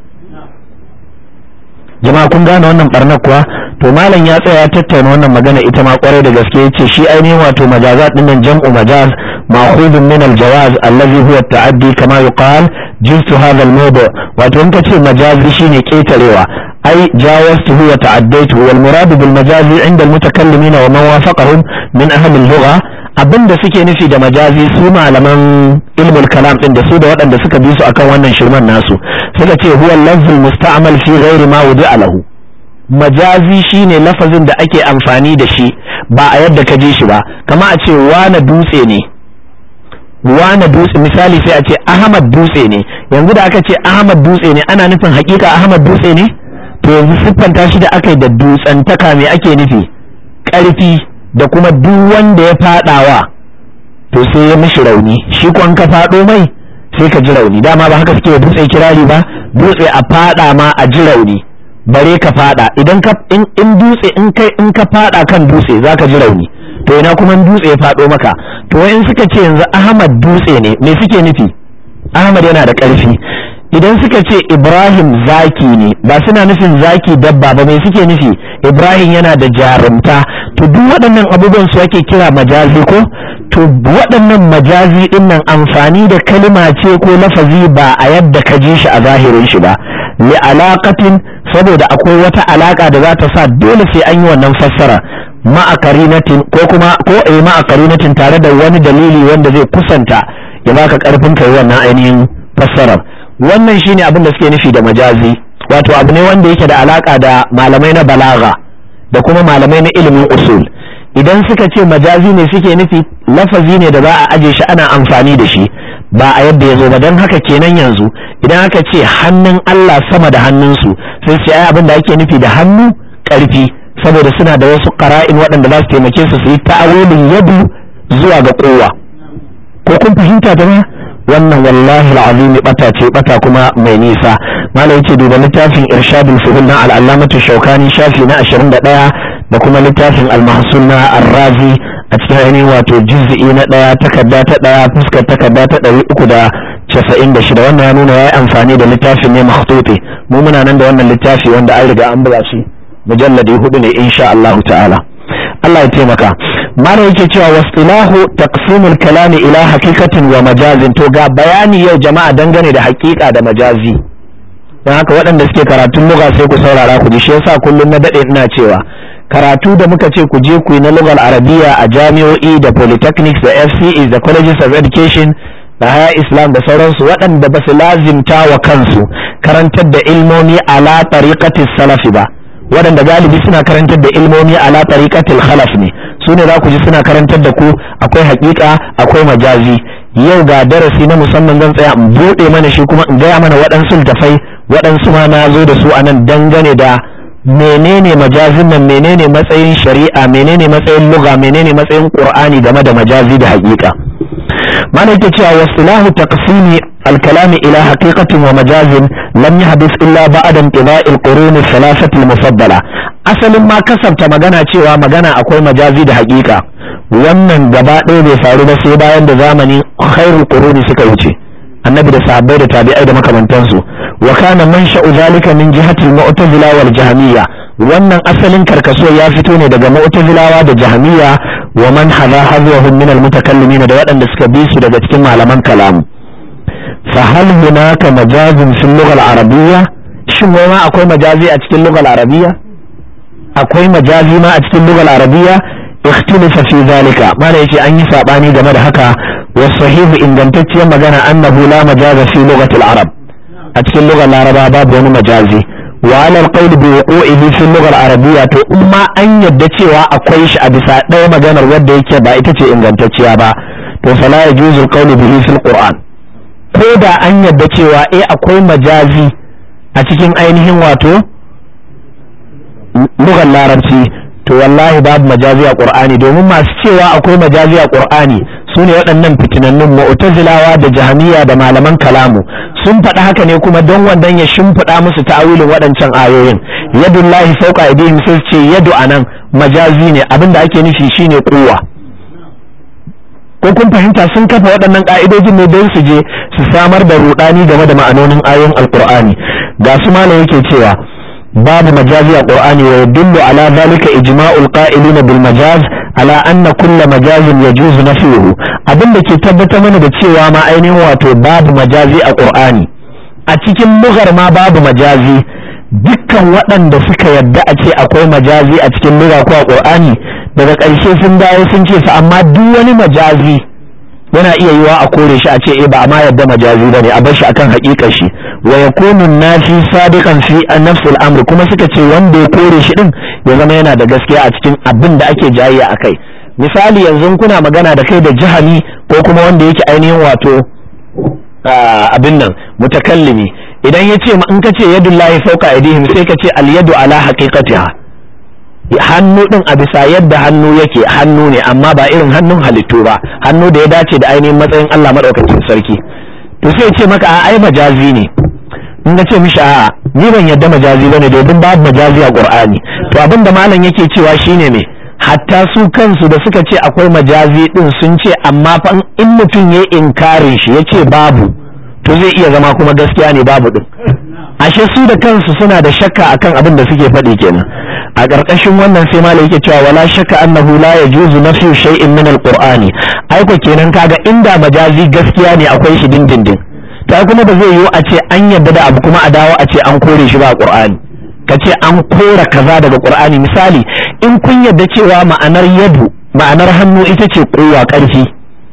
Jama'a kun gane wannan barnar kuwa? To malam ya tsaya ya tattauna wannan magana ita ma kwarai da gaske, yace shi ainihin wato majazat dinnan jam'u majaz ma'khudun min al-jawaz allazi huwa at-ta'addi kama yuqal juztu hadha al-mawdu'. Wato in kace majazi shine ketarewa, ai jawaztuhu wa ta'addaytuhu wal murad bil majazi 'inda al-mutakallimin wa man wafaqahum min ahli al-lugha. Abinda suke nufi da majazi su malaman ilmul kalam din da su da waɗanda suka bi su akan wannan shirman nasu suka ce huwa lafzul musta'mal fi ghairi ma wudi'a lahu. Majazi shine lafazin da ake amfani da shi ba a yadda ka ji shi ba, kama a ce wane dutse ne, wane dutse, misali sai a ce Ahmad dutse ne. Yanzu da aka ce Ahmad dutse ne ana nufin hakika Ahmad dutse ne? To yanzu siffanta shi da aka yi da dutsantaka me ake nufi? Ƙarfi da kuma duk wanda ya fadawa to sai ya mishi rauni, shi kwan ka fado mai sai ka ji rauni. Dama ba haka suke dutse kirari ba, dutse a fada ma a ji rauni bare ka fada. Idan ka in, in dutse in kai in ka fada kan dutse zaka ji rauni, to ina kuma dutse ya fado maka. To in suka ce yanzu Ahmad dutse ne, me suke nufi? Ahmad yana da ƙarfi. Idan suka ce Ibrahim zaki ne, ba suna nufin zaki dabba ba, me suke nufi? Ibrahim yana da jarumta. To duk waɗannan abubuwan su ake kira majazi ko? To waɗannan majazi ɗin nan amfani da kalma ce ko lafazi ba a yadda ka ji shi a zahirin shi ba, li alaqatin, saboda akwai wata alaka da za ta sa dole sai an yi wannan fassara ma'a qarinatin ko kuma ko eh ma'a qarinatin tare da wani dalili wanda zai kusanta ya baka karfin kai wannan ainihin fassarar. Wannan shine abin da suke nufi da majazi, wato abu ne wanda yake da alaka da malamai na balaga da kuma malamai na ilimin usul. Idan suka ce majazi ne suke nufi lafazi ne da za a aje shi ana amfani da shi ba a yadda ya zo ba. Don haka kenan yanzu idan aka ce hannun Allah sama da hannunsu sai su ai abin da ake nufi da hannu ƙarfi, saboda suna da wasu qara'in waɗanda za su taimake su su yi ta'awilin yadu zuwa ga kowa. Ko kun fahimta da wannan? Wallahi al'azimi bata ce, bata kuma mai nisa. Malam yace duba littafin irshadul fuhul na al-allamatu shaukani shafi na ashirin da ɗaya da kuma littafin al-mahsun na ar-razi a cikin ainihin wato juz'i na ɗaya takarda ta ɗaya fuskar takarda ta ɗari uku da casa'in da shida. Wannan ya nuna ya yi amfani da littafin ne makhtuti. Mu muna nan da wannan littafi wanda an riga an buga shi mujalladi hudu ne insha Allah ta'ala. Allah ya taimaka. Mara yake cewa wasilahu taqsimul kalami ila haqiqatin wa majazin. To ga bayani yau jama'a dangane da haqiqa da majazi. Dan haka waɗanda suke karatun lugha sai ku saurara ku ji. Shi yasa kullum na dade ina cewa karatu da muka ce ku je ku yi na lugal arabiya a jami'o'i da polytechnics da F C Es da colleges of education da haya islam da sauransu, waɗanda ba su lazimta wa kansu karantar da ilmomi ala tariqati salafi ba, waɗanda galibi suna karantar da ilmomi ala tariqatil khalaf ne su ne za ku ji suna karantar da ku akwai haƙiƙa akwai majazi. Yau ga darasi na musamman zan tsaya in buɗe mana shi kuma in gaya mana waɗansu littafai waɗansu ma na zo da su a nan dangane da menene majazin nan, menene matsayin shari'a, menene matsayin lugha, menene matsayin qur'ani game da majazi da haƙiƙa. mana yake cewa wasilahu taqsimi al-kalami ila haqiqatin wa majazin lam yahdith illa ba'da inqida'i al-qurun al-thalathati al-mufaddala. asalin ma kasabta magana cewa magana akwai majazi da haƙiƙa wannan gaba ɗaya bai faru ba sai bayan da zamanin khairul quruni suka wuce, annabi da sahabbai da tabi'ai da makamantansu. wa kana mansha'u zalika min jihati al-mu'tazila wal jahmiyya, wannan asalin karkasuwa ya fito ne daga mu'tazilawa da jahmiyya wa man hadha hadwahum min al-mutakallimin da waɗanda suka bi su daga cikin malaman kalam. fa hal hunaka majazun fil lugha al-arabiyya, shin wai ma akwai majazi a cikin lugha al-arabiyya? akwai majazi ma a cikin lugha al-arabiyya? ikhtalafa fi zalika, mana yace an yi sabani game da haka. wa sahihu ingantacciyar magana annahu la majaza fi lughati al-arab, a cikin lugar laraba babu wani majazi. wa ala al-qawl bi wuqu'ihi fi lughal arabiyya, to umma an yadda cewa akwai shi a bisa ɗaya maganar wadda yake ba ita ce ingantacciya ba, to fala yajuzu al-qawl bihi fi al-qur'an. ko da an yadda cewa eh akwai majazi a cikin ainihin wato lugar larabci, to wallahi babu majazi a qur'ani, domin masu cewa akwai majazi a qur'ani su ne waɗannan fitinannun mu'tazilawa da jahmiya da malaman kalamu. sun faɗi haka ne kuma don wannan ya shimfiɗa musu ta'awilin waɗancan ayoyin. yadullahi fawqa aydihim, sai ce yadu anan majazi ne, abinda ake nufi shine quwwa. ko kun fahimta? sun kafa waɗannan ka'idojin ne don su je su samar da rudani game da ma'anonin ayoyin alqur'ani. ga su malam yake cewa babu majazi a qur'ani wa yadullu ala zalika ijma'ul qa'ilin bil majaz ala anna kulla majazin yajuzu nafyuhu. abinda ke tabbatar mana da cewa ma ainihin wato babu majazi a qur'ani, a cikin lugar ma babu majazi. dukkan waɗanda suka yadda a ce akwai majazi a cikin lugha ko a qur'ani daga ƙarshe sun dawo sun ce su amma duk wani majazi yana iya yiwa a kore shi a ce eh ba a ma yadda majazi bane, a bar shi akan haƙiƙar shi. wa yakunu nafi sadiqan fi nafs al-amr, kuma suka ce wanda ya kore shi din ya zama yana da gaskiya a cikin abin da ake jayayya akai. misali yanzu kuna magana da kai da jahali ko kuma wanda yake ainihin wato abin nan mutakallimi, idan ya ce in ka ce yadullahi fawqa aydihim sai ka ce al-yadu ala haqiqatiha, hannu din a bisa yadda hannu yake hannu ne amma ba irin hannun halittu ba, hannu da ya dace da ainihin matsayin Allah madaukakin sarki. to sai ce maka a ai majazi ne. in ga ce mishi a'a ni ban yadda majazi bane domin babu majazi a qur'ani. to abin da malam yake cewa shine me, hatta su kansu da suka ce akwai majazi din sun ce amma fa in mutum ya inkarin shi yace babu, to zai iya zama kuma gaskiya ne babu din. ashe su da kansu suna da shakka akan abin da suke faɗi kenan. a ƙarƙashin wannan sai malam yake cewa wala shakka annahu la yajuzu nafyu shay'in min al-qur'ani. ai ko kenan kaga inda majazi gaskiya ne akwai shi dindindin, ta kuma ba zai yiwu a ce an yadda da abu kuma a dawo a ce an kore shi ba a qur'ani, ka ce an kora kaza daga qur'ani. misali in kun yadda cewa ma'anar yadu ma'anar hannu ita ce kowa ƙarfi,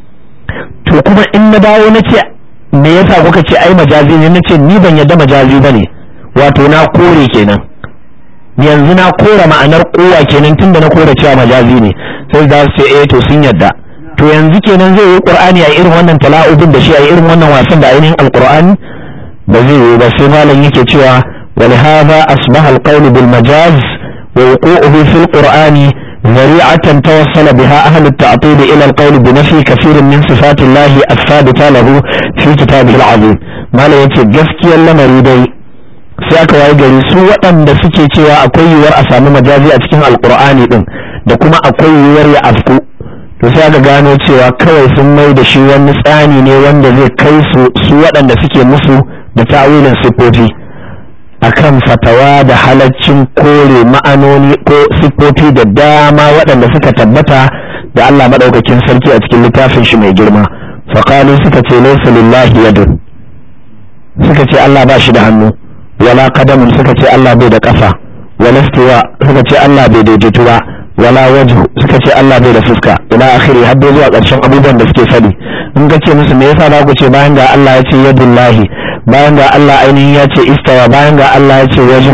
to kuma in na dawo na ce me yasa kuka ce ai majazi ne, na ce ni ban yadda majazi bane, wato na kore kenan, yanzu na kora ma'anar kowa kenan tunda na kora cewa majazi ne. sai za su ce eh to sun yadda. to yanzu kenan zai yi qur'ani a irin wannan tala'ubin da shi a irin wannan wasan da ainihin alqur'ani ba zai yi ba. sai malam yake cewa ولهذا أصبح القول بالمجاز ووقوعه في القرآن ذريعة توصل بها أهل التعطيل إلى القول بنفي كثير من صفات الله الثابتة له في كتابه العظيم. ما لا يتجسكي لما ريدي سيأك ويجري سوء أن دسكي تيوى أكوي ور أسامي مجازي أتكين القرآن إن دكما أكوي ور يأفكو. to sai aka gano cewa kawai sun mai da shi wani tsani ne wanda zai kai su su waɗanda suke musu da ta'awilin sifofi akan fatawa da halaccin kore ma'anoni ko sifofi da dama waɗanda suka tabbata da Allah madaukakin sarki a cikin littafin shi mai girma. faqalu suka ce laysa lillahi yadun, suka ce Allah ba shi da hannu, wala qadamun suka ce Allah bai da kafa, wala istiwa suka ce Allah bai daidaitu ba, wala wajhu suka ce Allah bai da fuska, ila akhiri har dai zuwa ƙarshen abubuwan da suke faɗi. in ka ce musu me yasa za ku ce bayan ga Allah ya ce yadullahi, bayan ga Allah ainihin ya ce istawa, bayan ga Allah ya ce wajhu,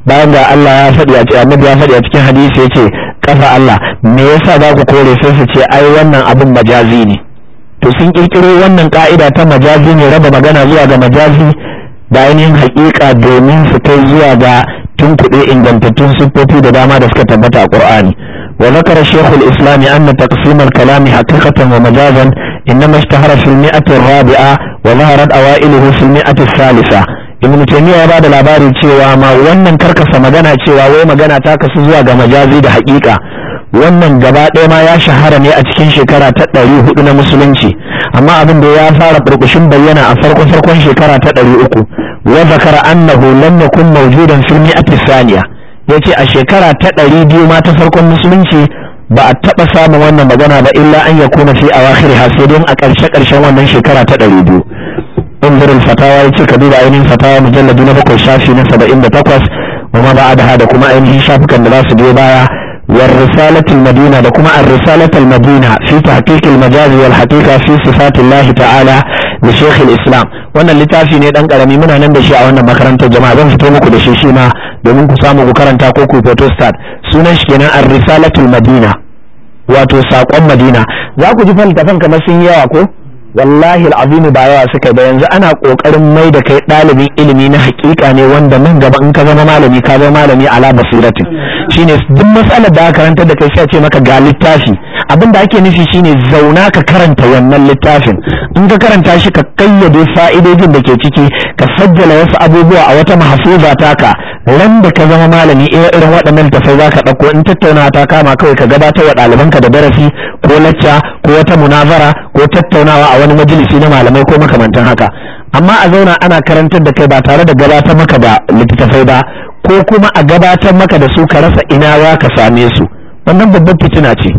bayan da Allah ya faɗi a cikin annabi ya faɗi a cikin hadisi yace kafa Allah me yasa za ku kore sai su ce ai wannan abin majazi ne to sun kirkiro wannan ka'ida ta majazi ne raba magana zuwa ga majazi da ainihin haƙiƙa domin su kai zuwa ga tunkuɗe ingantattun siffofi da dama da suka tabbata a Qur'ani wa zakara shaykhul islam anna taqsim al-kalam haqiqatan wa majazan innama ishtahara fi al-mi'ati ar-rabi'a wa zaharat awailuhu fi al-mi'ati ath-thalitha ibn taymiyyah ya bada labari cewa ma wannan karkasa magana cewa wai magana ta kasu zuwa ga majazi da haƙiƙa wannan gaba ɗaya ma ya shahara ne a cikin shekara ta ɗari hudu na musulunci amma abin da ya fara burkushin bayyana a farko farkon shekara ta ɗari uku wa zakara annahu lam yakun mawjudan fil mi'ati thaniya yace a shekara ta ɗari biyu ma ta farkon musulunci ba a taɓa samun wannan magana ba illa an yakuna fi awakhiriha sai dai a ƙarshe ƙarshen wannan shekara ta ɗari biyu انظر الفتاوى يتي كدوب عينين فتاوى مجلد نبقى الشافي نسبة إن تقوس وما بعد هذا كما عينه شافك النلاس ديبايا والرسالة المدينة لكما الرسالة المدينة في تحقيق المجاز والحقيقة في صفات الله تعالى لشيخ الإسلام وانا اللي تافي نيدان قرمي منا نندشي وانا مكرنة الجماعة دون فتومكو دشيشيما domin ku samu ku karanta ko ku photostat sunan shi kenan ar-risalatul madina wato sakon madina za ku ji faltafan kamar sun yawa ko wallahi al'azimi ba yawa suka ba yanzu ana kokarin mai da kai dalibin ilimi na hakika ne wanda nan gaba in ka zama malami ka zama malami ala basiratin shine duk matsalar da aka karanta da kai sai a ce maka ga littafi abin da ake nufi shine zauna ka karanta wannan littafin in ka karanta shi ka kayyade fa'idojin da ke ciki ka sajjala wasu abubuwa a wata mahfuza taka ran da ka zama malami irin waɗannan tafai za ka ɗauko in tattaunawa ta kama kawai ka gabatar wa ɗalibanka da darasi ko lacca ko wata munazara ko tattaunawa a wani majalisi na malamai ko makamantan haka amma a zauna ana karantar da kai ba tare da gabatar maka da littattafai ba ko kuma a gabatar maka da su ka rasa ina za ka same su wannan babbar fitina ce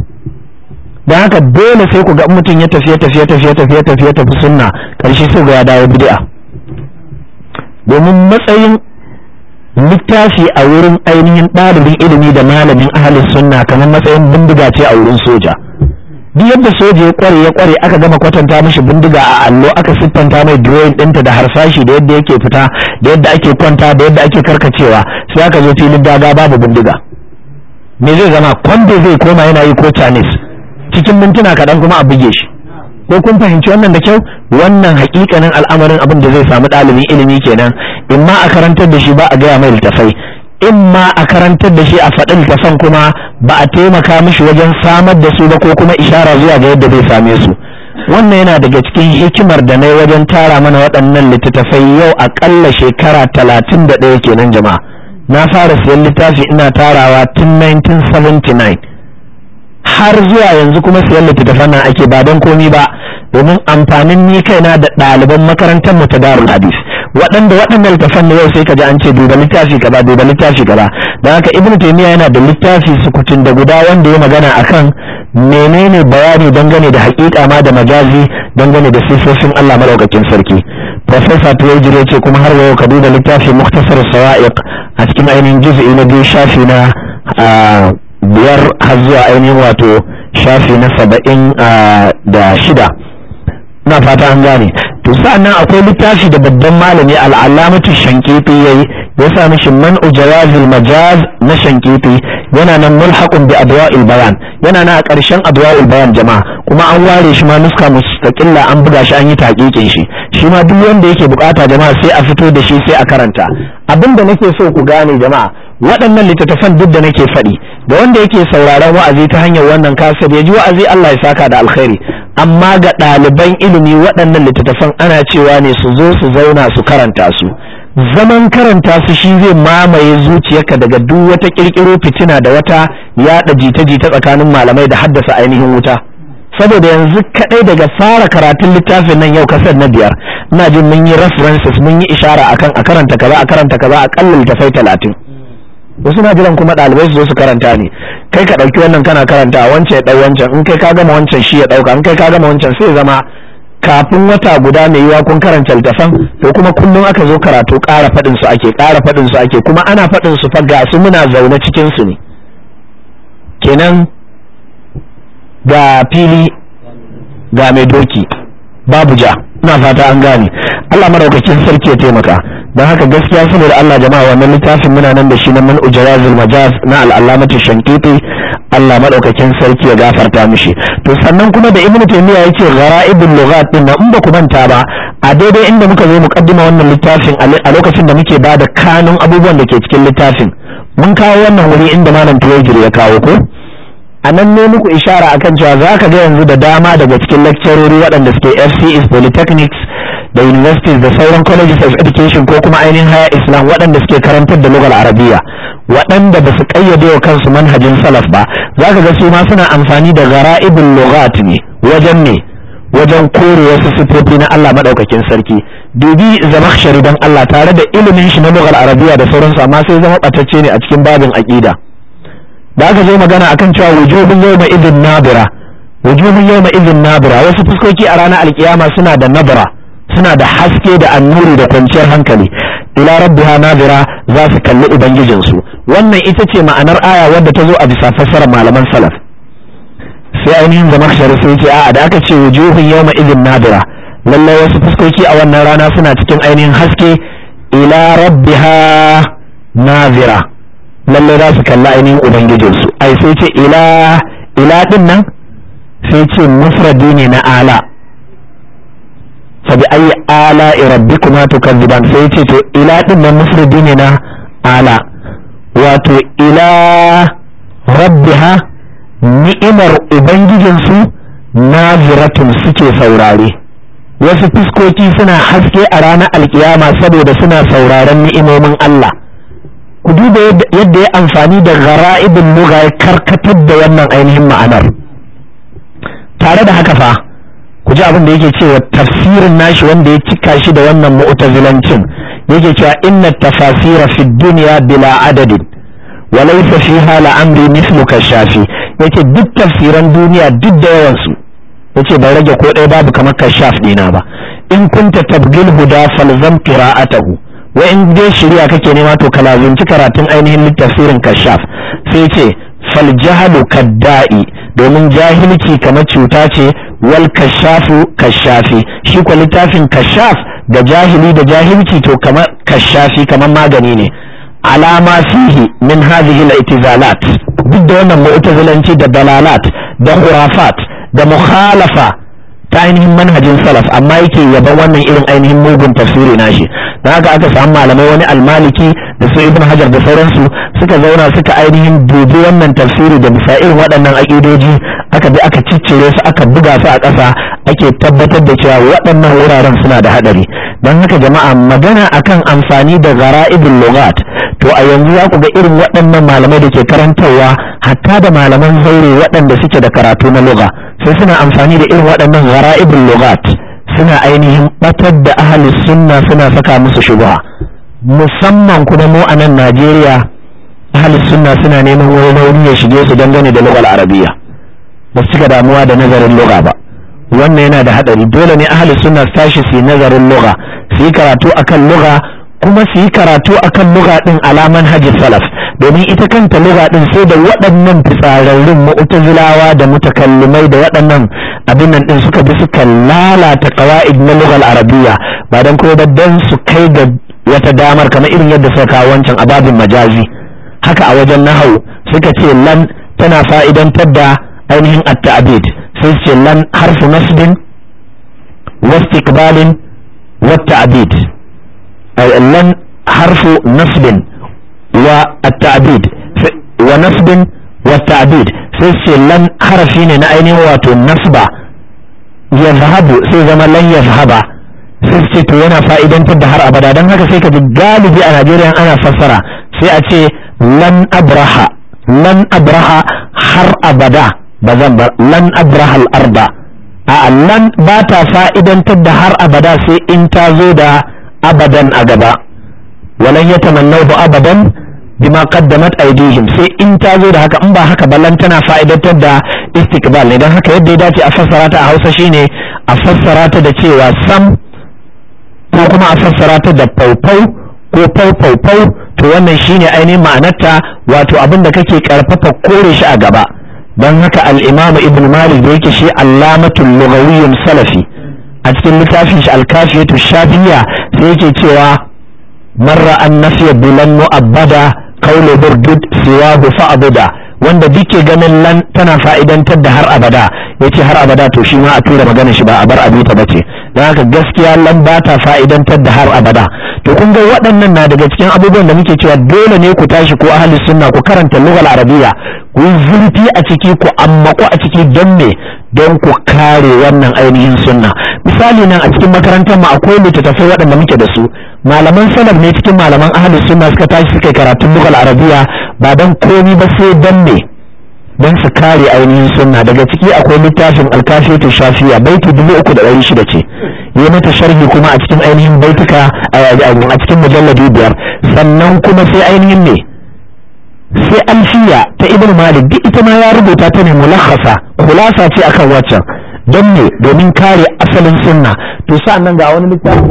da haka dole sai ku ga mutum ya tafi ya tafi ya tafi ya tafi ya tafi ya tafi sunna karshe sai ga ya dawo bid'a domin matsayin littafi a wurin ainihin ɗalibin ilimi da malamin ahalin sunna kamar matsayin bindiga ce a wurin soja duk yadda soja ya kware ya kware aka gama kwatanta mishi bindiga a allo aka siffanta mai drawing ɗinta da harsashi da yadda yake fita da yadda ake kwanta da yadda ake karkacewa sai aka zo filin daga babu bindiga me zai zama kwando zai koma yana yi ko Chinese cikin mintuna kaɗan kuma a buge shi ko kun fahimci wannan da kyau wannan hakikanin al'amarin abin da zai samu ɗalibin ilimi kenan in ma a karantar da shi ba a gaya mai littafai in ma a karantar da shi a faɗin littafan kuma ba a taimaka mishi wajen samar da su ba ko kuma ishara zuwa ga yadda zai same su wannan yana daga cikin hikimar da na yi wajen tara mana waɗannan littattafai yau aƙalla shekara talatin da ɗaya kenan jama'a na fara siyan littafi ina tarawa tun nineteen seventy-nine har zuwa yanzu kuma siyan littattafan nan ake ba don komi ba domin amfanin ni kaina da ɗaliban makarantar mu ta Darul Hadis waɗanda waɗannan littattafan ne yau sai ka ji an ce duba littafi kaza duba littafi kaza don haka Ibn Taymiyyah yana da littafi sukutun da guda wanda ya magana akan menene bayani dangane da haƙiƙa ma da majazi dangane da sifofin Allah madaukakin sarki Professor Tuwajir ya ce kuma har yau ka duba littafi Mukhtasar Sawa'iq a cikin ainihin juz'i na biyu shafi na biyar har zuwa ainihin wato shafi na saba'in da shida na fata an gane to sa'annan akwai littafi da babban malami al'alamatu shankiti yayi ya sa mishi man'u jawazil majaz na shankiti yana nan mulhaqun bi adwa'il bayan yana nan a ƙarshen adwa'il bayan jama'a kuma an ware shi ma nuska mustaqilla an buga shi an yi taqiqin shi shi ma duk wanda yake bukata jama'a sai a fito da shi sai a karanta abinda nake so ku gane jama'a waɗannan littattafan duk da nake faɗi da wanda yake sauraron wa'azi ta hanyar wannan kasar ya ji wa'azi Allah ya saka da alkhairi amma ga ɗaliban ilimi waɗannan littattafan ana cewa ne su zo su zauna su karanta su zaman karanta su shi zai mamaye zuciyarka daga duk wata kirkiro fitina da wata yaɗa jita-jita tsakanin malamai da haddasa ainihin wuta saboda yanzu kadai daga fara karatun littafin nan yau kasar na biyar ina jin mun yi references mun yi ishara akan a karanta kaza a karanta kaza a kallon littafai talatin wasu na jiran kuma ɗalibai su zo su karanta ne kai ka ɗauki wannan kana karanta wancan ya ɗau wancan in kai ka gama wancan shi ya ɗauka in kai ka gama wancan sai zama kafin wata guda mai yiwa kun karanta littafan to kuma kullum aka zo karatu ƙara faɗin su ake ƙara faɗin su ake kuma ana faɗin su fa ga su muna zaune cikin su ne kenan ga fili ga mai doki babu ja ina fata an gane Allah madaukakin sarki ya taimaka don haka gaskiya saboda Allah jama'a wannan littafin muna nan da shi na man ujawazul majaz na al-allamatu shankiti Allah madaukakin sarki ya gafarta mishi. To sannan kuma da ibnu taymiya yace gharaibul lughat din in ba ku manta ba a daidai inda muka zo muqaddima wannan littafin a lokacin da muke bada kanun abubuwan da ke cikin littafin mun kawo wannan wuri inda malam Tuwajir ya kawo ko a nan ne muku ishara akan cewa zaka ga yanzu da dama daga cikin lecturori waɗanda suke F C S Polytechnics da universities da sauran colleges of education ko kuma ainihin haya islam waɗanda suke karantar da lugar arabiya waɗanda ba su ƙayyade wa kansu manhajin salaf ba za ka ga su ma suna amfani da gara'ibul lughat ne wajen ne wajen kore wasu sifofi na Allah madaukakin sarki dubi zamakhshari dan Allah tare da ilimin shi na lugar arabiya da sauransu amma sai zama batacce ne a cikin babin aqida da aka zo magana akan cewa wujuhun yawma idhin nabira wujuhun yawma idhin nabira wasu fuskoki a ranar alkiyama suna da nabira suna da haske da annuri da kwanciyar hankali ila rabbiha nadira za su kalli ubangijinsu wannan ita ce ma'anar aya wadda ta zo a bisa fassarar malaman salaf sai ainihin zamakhshari sai ce a'a da aka ce wujuhun yawma idhin nadira lallai wasu fuskoki a wannan rana suna cikin ainihin haske ila rabbiha nadira lallai za su kalli ainihin ubangijinsu ai sai ce ila ila din nan sai ce mufradi ne na ala fabi ayi ala rabbikuma tukazziban sai ce to ila din nan mufradi ne na ala wato ila rabbiha ni'imar ubangijinsu naziratun suke saurare wasu fuskoki suna haske a ranar alkiyama saboda suna sauraren ni'imomin Allah ku duba yadda ya amfani da gara'ibin lugha ya karkatar da wannan ainihin ma'anar tare da haka fa ku ji abin da yake cewa tafsirin nashi wanda ya cika shi da wannan mu'tazilancin yake cewa inna tafasira fi dunya bila adadin wa laysa fiha la amri mithlu kashafi yace duk tafsiran duniya duk da yawan su yace bai rage ko ɗaya babu kamar kashaf dina ba in kunta tabgil huda falzam qira'atahu wa in dai shari'a kake nema to ka lazunci karatun ainihin tafsirin kashaf sai ce fal jahalu kadda'i domin jahilci kamar cuta ce wal kashafu kashafi shi ko littafin kashaf da jahili da jahilci to kamar kashafi kamar magani ne alama fihi min hadhihi al-i'tizalat duk da wannan mu'tazilanci da dalalat da khurafat da mukhalafa ta ainihin manhajin salaf amma yake yaban wannan irin ainihin mugun tafsiri nashi dan haka aka samu malamai wani almaliki da su ibn hajar da sauransu suka zauna suka ainihin dubi wannan tafsiri da bisa irin waɗannan aƙidoji aka bi aka ciccire su aka buga su a ƙasa ake tabbatar da cewa waɗannan wuraren suna da haɗari don haka jama'a magana akan amfani da gara'ibul lughat to a yanzu za ku ga irin waɗannan malamai da ke karantarwa hatta da malaman zaure waɗanda suke da karatu na lugha sai suna amfani da irin waɗannan gara'ibul lughat suna ainihin batar da ahli sunna suna saka musu shubha musamman kuma mu a nan Najeriya ahli sunna suna neman wani nauyi ya shige su dangane da lughal arabiya ba su cika damuwa da nazarin lugha ba wannan yana da hadari dole ne ahli sunna su tashi su yi nazarin lugha su yi karatu akan lugha kuma su yi karatu akan lugha din alaman hajji salaf domin ita kanta lugha din sai da waɗannan fitsararrun mu'tazilawa da mutakallimai da waɗannan abin nan din suka bi suka lalata qawaid na lughal arabiyya ba dan kuma dan su kai ga wata damar kamar irin yadda suka kawo wancan ababin majazi haka a wajen nahwu suka ce lan tana fa'idantar da ainihin at-ta'bid sai ce lan harfu nasbin wa istiqbalin wa ta'bid ay lan harfu nasbin wa at-ta'bid wa nasbin wa ta'bid sai ce lan harfi ne na ainihin wato nasba yazhabu sai zama lan yazhaba sai ce to yana fa'idantar da har abada don haka sai ka ji galibi a Najeriya ana fassara sai a ce lan abraha lan abraha har abada ba zan bar lan abraha al-arba a lan ba ta fa'idantar da har abada sai in ta zo da abadan a gaba walan yatamannahu abadan bima qaddamat aydihim sai in ta zo da haka in ba haka ballan tana fa'idantar da istiqbal ne dan haka yadda ya dace a fassara ta a Hausa shine a fassara ta da cewa sam ko kuma a fassara ta da faufau ko faufaufau to wannan shine ainihin ma'anarta wato abin da kake karfafa kore shi a gaba dan haka al-Imam Ibn Malik da yake shi allamatul lughawiyyun salafi a cikin littafin shi al-Kafiyatu Shafiyya sai yake cewa marra an nafiya bilan mu'abbada qawlu burdud siwahu fa'buda, wanda duke ganin lan tana fa'idantar da har abada yace har abada to shi ma a tura magana shi ba a bar abita bace, dan haka gaskiya lan ba ta fa'idantar da har abada. To kun ga waɗannan na daga cikin abubuwan da muke cewa dole ne ku tashi ko ahli sunna ku karanta lughal arabiyya, ku yi zurfi a ciki, ku ammaku a ciki, don me don ku kare wannan ainihin sunna. Misali nan a cikin makarantar mu akwai littattafai waɗanda muke da su, malaman salaf ne cikin malaman ahli sunna suka tashi suka yi karatun lughal arabiyya ba don komi ba sai don me don su kare ainihin sunna. Daga ciki akwai littafin alkafiyatu shafiya baiti dubu uku da ɗari shida ce, yi mata sharhi kuma a cikin ainihin baituka a cikin mujalladi biyar. Sannan kuma sai ainihin ne sai alfiya ta ibn malik, duk ita ma ya rubuta ta ne mulakhasa, khulasa ce akan waccan, don ne domin kare asalin sunna. To sa'annan ga wani littafi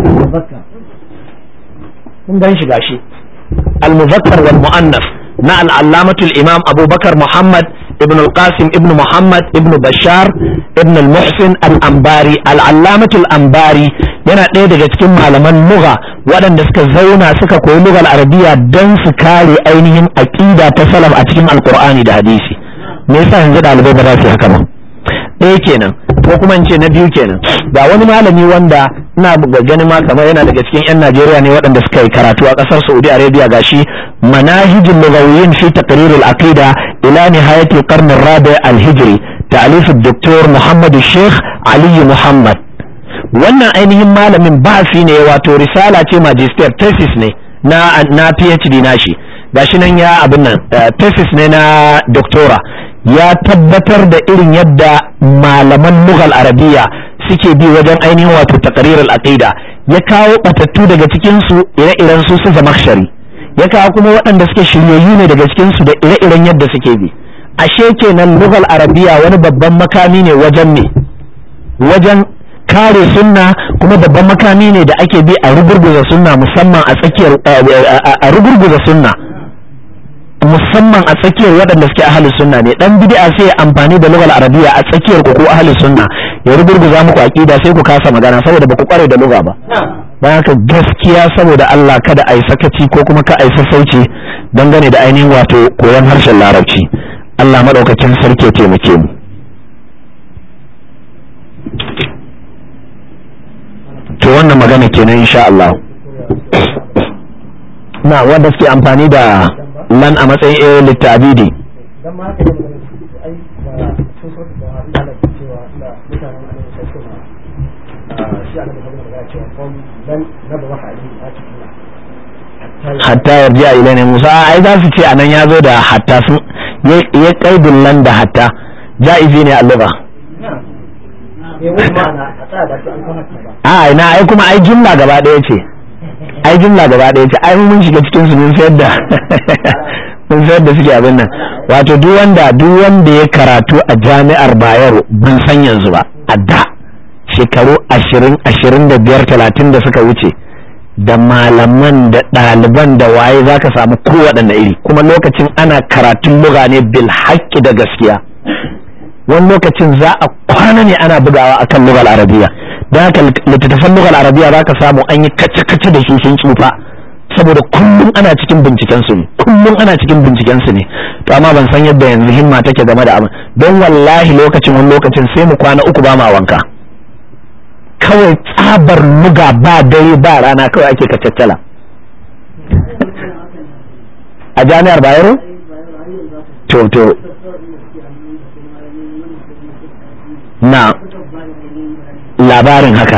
kun gan shi gashi al-muzakkar wal mu'annas na al-allamatul imam abubakar muhammad ibn al-qasim ibn muhammad ibn bashar ibn al-muhsin al-ambari. al-allamatul ambari yana ɗaya daga cikin malaman lugha waɗanda suka zauna suka koyi lugal arabiya don su kare ainihin aqida ta salaf a cikin alqur'ani da hadisi. me yasa yanzu ɗalibai ba za su haka ba? ɗaya kenan, ko kuma in ce na biyu kenan. ga wani malami wanda ina ganin ma kamar yana daga cikin yan Najeriya ne waɗanda suka yi karatu a ƙasar Saudi Arabia, gashi manahijul lughawiyyin fi taqrir al-aqida ila nihayat al-qarn ar-rabi' al-hijri ta'alif ad-doktor Muhammad Sheikh Ali Muhammad. wannan ainihin malamin bahasi ne, wato risala ce magister thesis ne na na PhD nashi, gashi nan ya abin nan thesis ne na doctora, ya tabbatar da irin yadda malaman lughal arabiya suke bi wajen ainihin wato taqrir al-aqida. ya kawo batattu daga cikin su ire-iren su su Zamakhshari, ya kawo kuma waɗanda suke shiryayyu ne daga cikin su da ire-iren yadda suke bi. ashe kenan lughal arabiya wani babban makami ne wajen ne wajen kare sunna, kuma babban makami ne da ake bi a rugurguza sunna, musamman a tsakiyar a rugurguza sunna musamman a tsakiyar waɗanda suke ahli sunna ne. dan bid'a sai ya amfani da lughal arabiya a tsakiyar ku ko ahli sunna ya rugurguza muku aqida, sai ku kasa magana saboda baku kware da lugha ba. dan haka gaskiya saboda Allah kada ai sakaci ko kuma ka ai sassauci dangane da ainihin wato koyon harshen larabci. Allah madaukakin sarki ya taimake mu. to wannan magana kenan insha Allah. na wanda suke amfani da lan a matsayin eh littabidi hatta yarji a ilai ne Musa ai za su ce anan ya zo da hatta sun ya kaidin lan da hatta ja'izi ne a lugha. a ina ai kuma ai jumla gaba daya ce ai jumla gaba daya ce ai mun shiga cikin su mun sayar da mun sayar da suke abin nan. wato duk wanda duk wanda ya karatu a jami'ar Bayero ban san yanzu ba, a da shekaru ashirin ashirin da biyar talatin da suka wuce, da malaman da ɗaliban da waye zaka samu kowaɗanne iri, kuma lokacin ana karatun lugha ne bil haqqi da gaskiya. wani lokacin za a kwana ne ana bugawa akan lugal arabiya, don haka littattafan lugal arabiya za ka samu an yi kace-kace da su sun tsufa, saboda kullum ana cikin binciken su ne kullum ana cikin binciken su ne to amma ban san yadda yanzu himma take game da abin, don wallahi lokacin wani lokacin sai mu kwana uku ba ma wanka, kawai tsabar luga ba dare ba rana kawai ake kacaccala a jami'ar Bayero. to to na labarin haka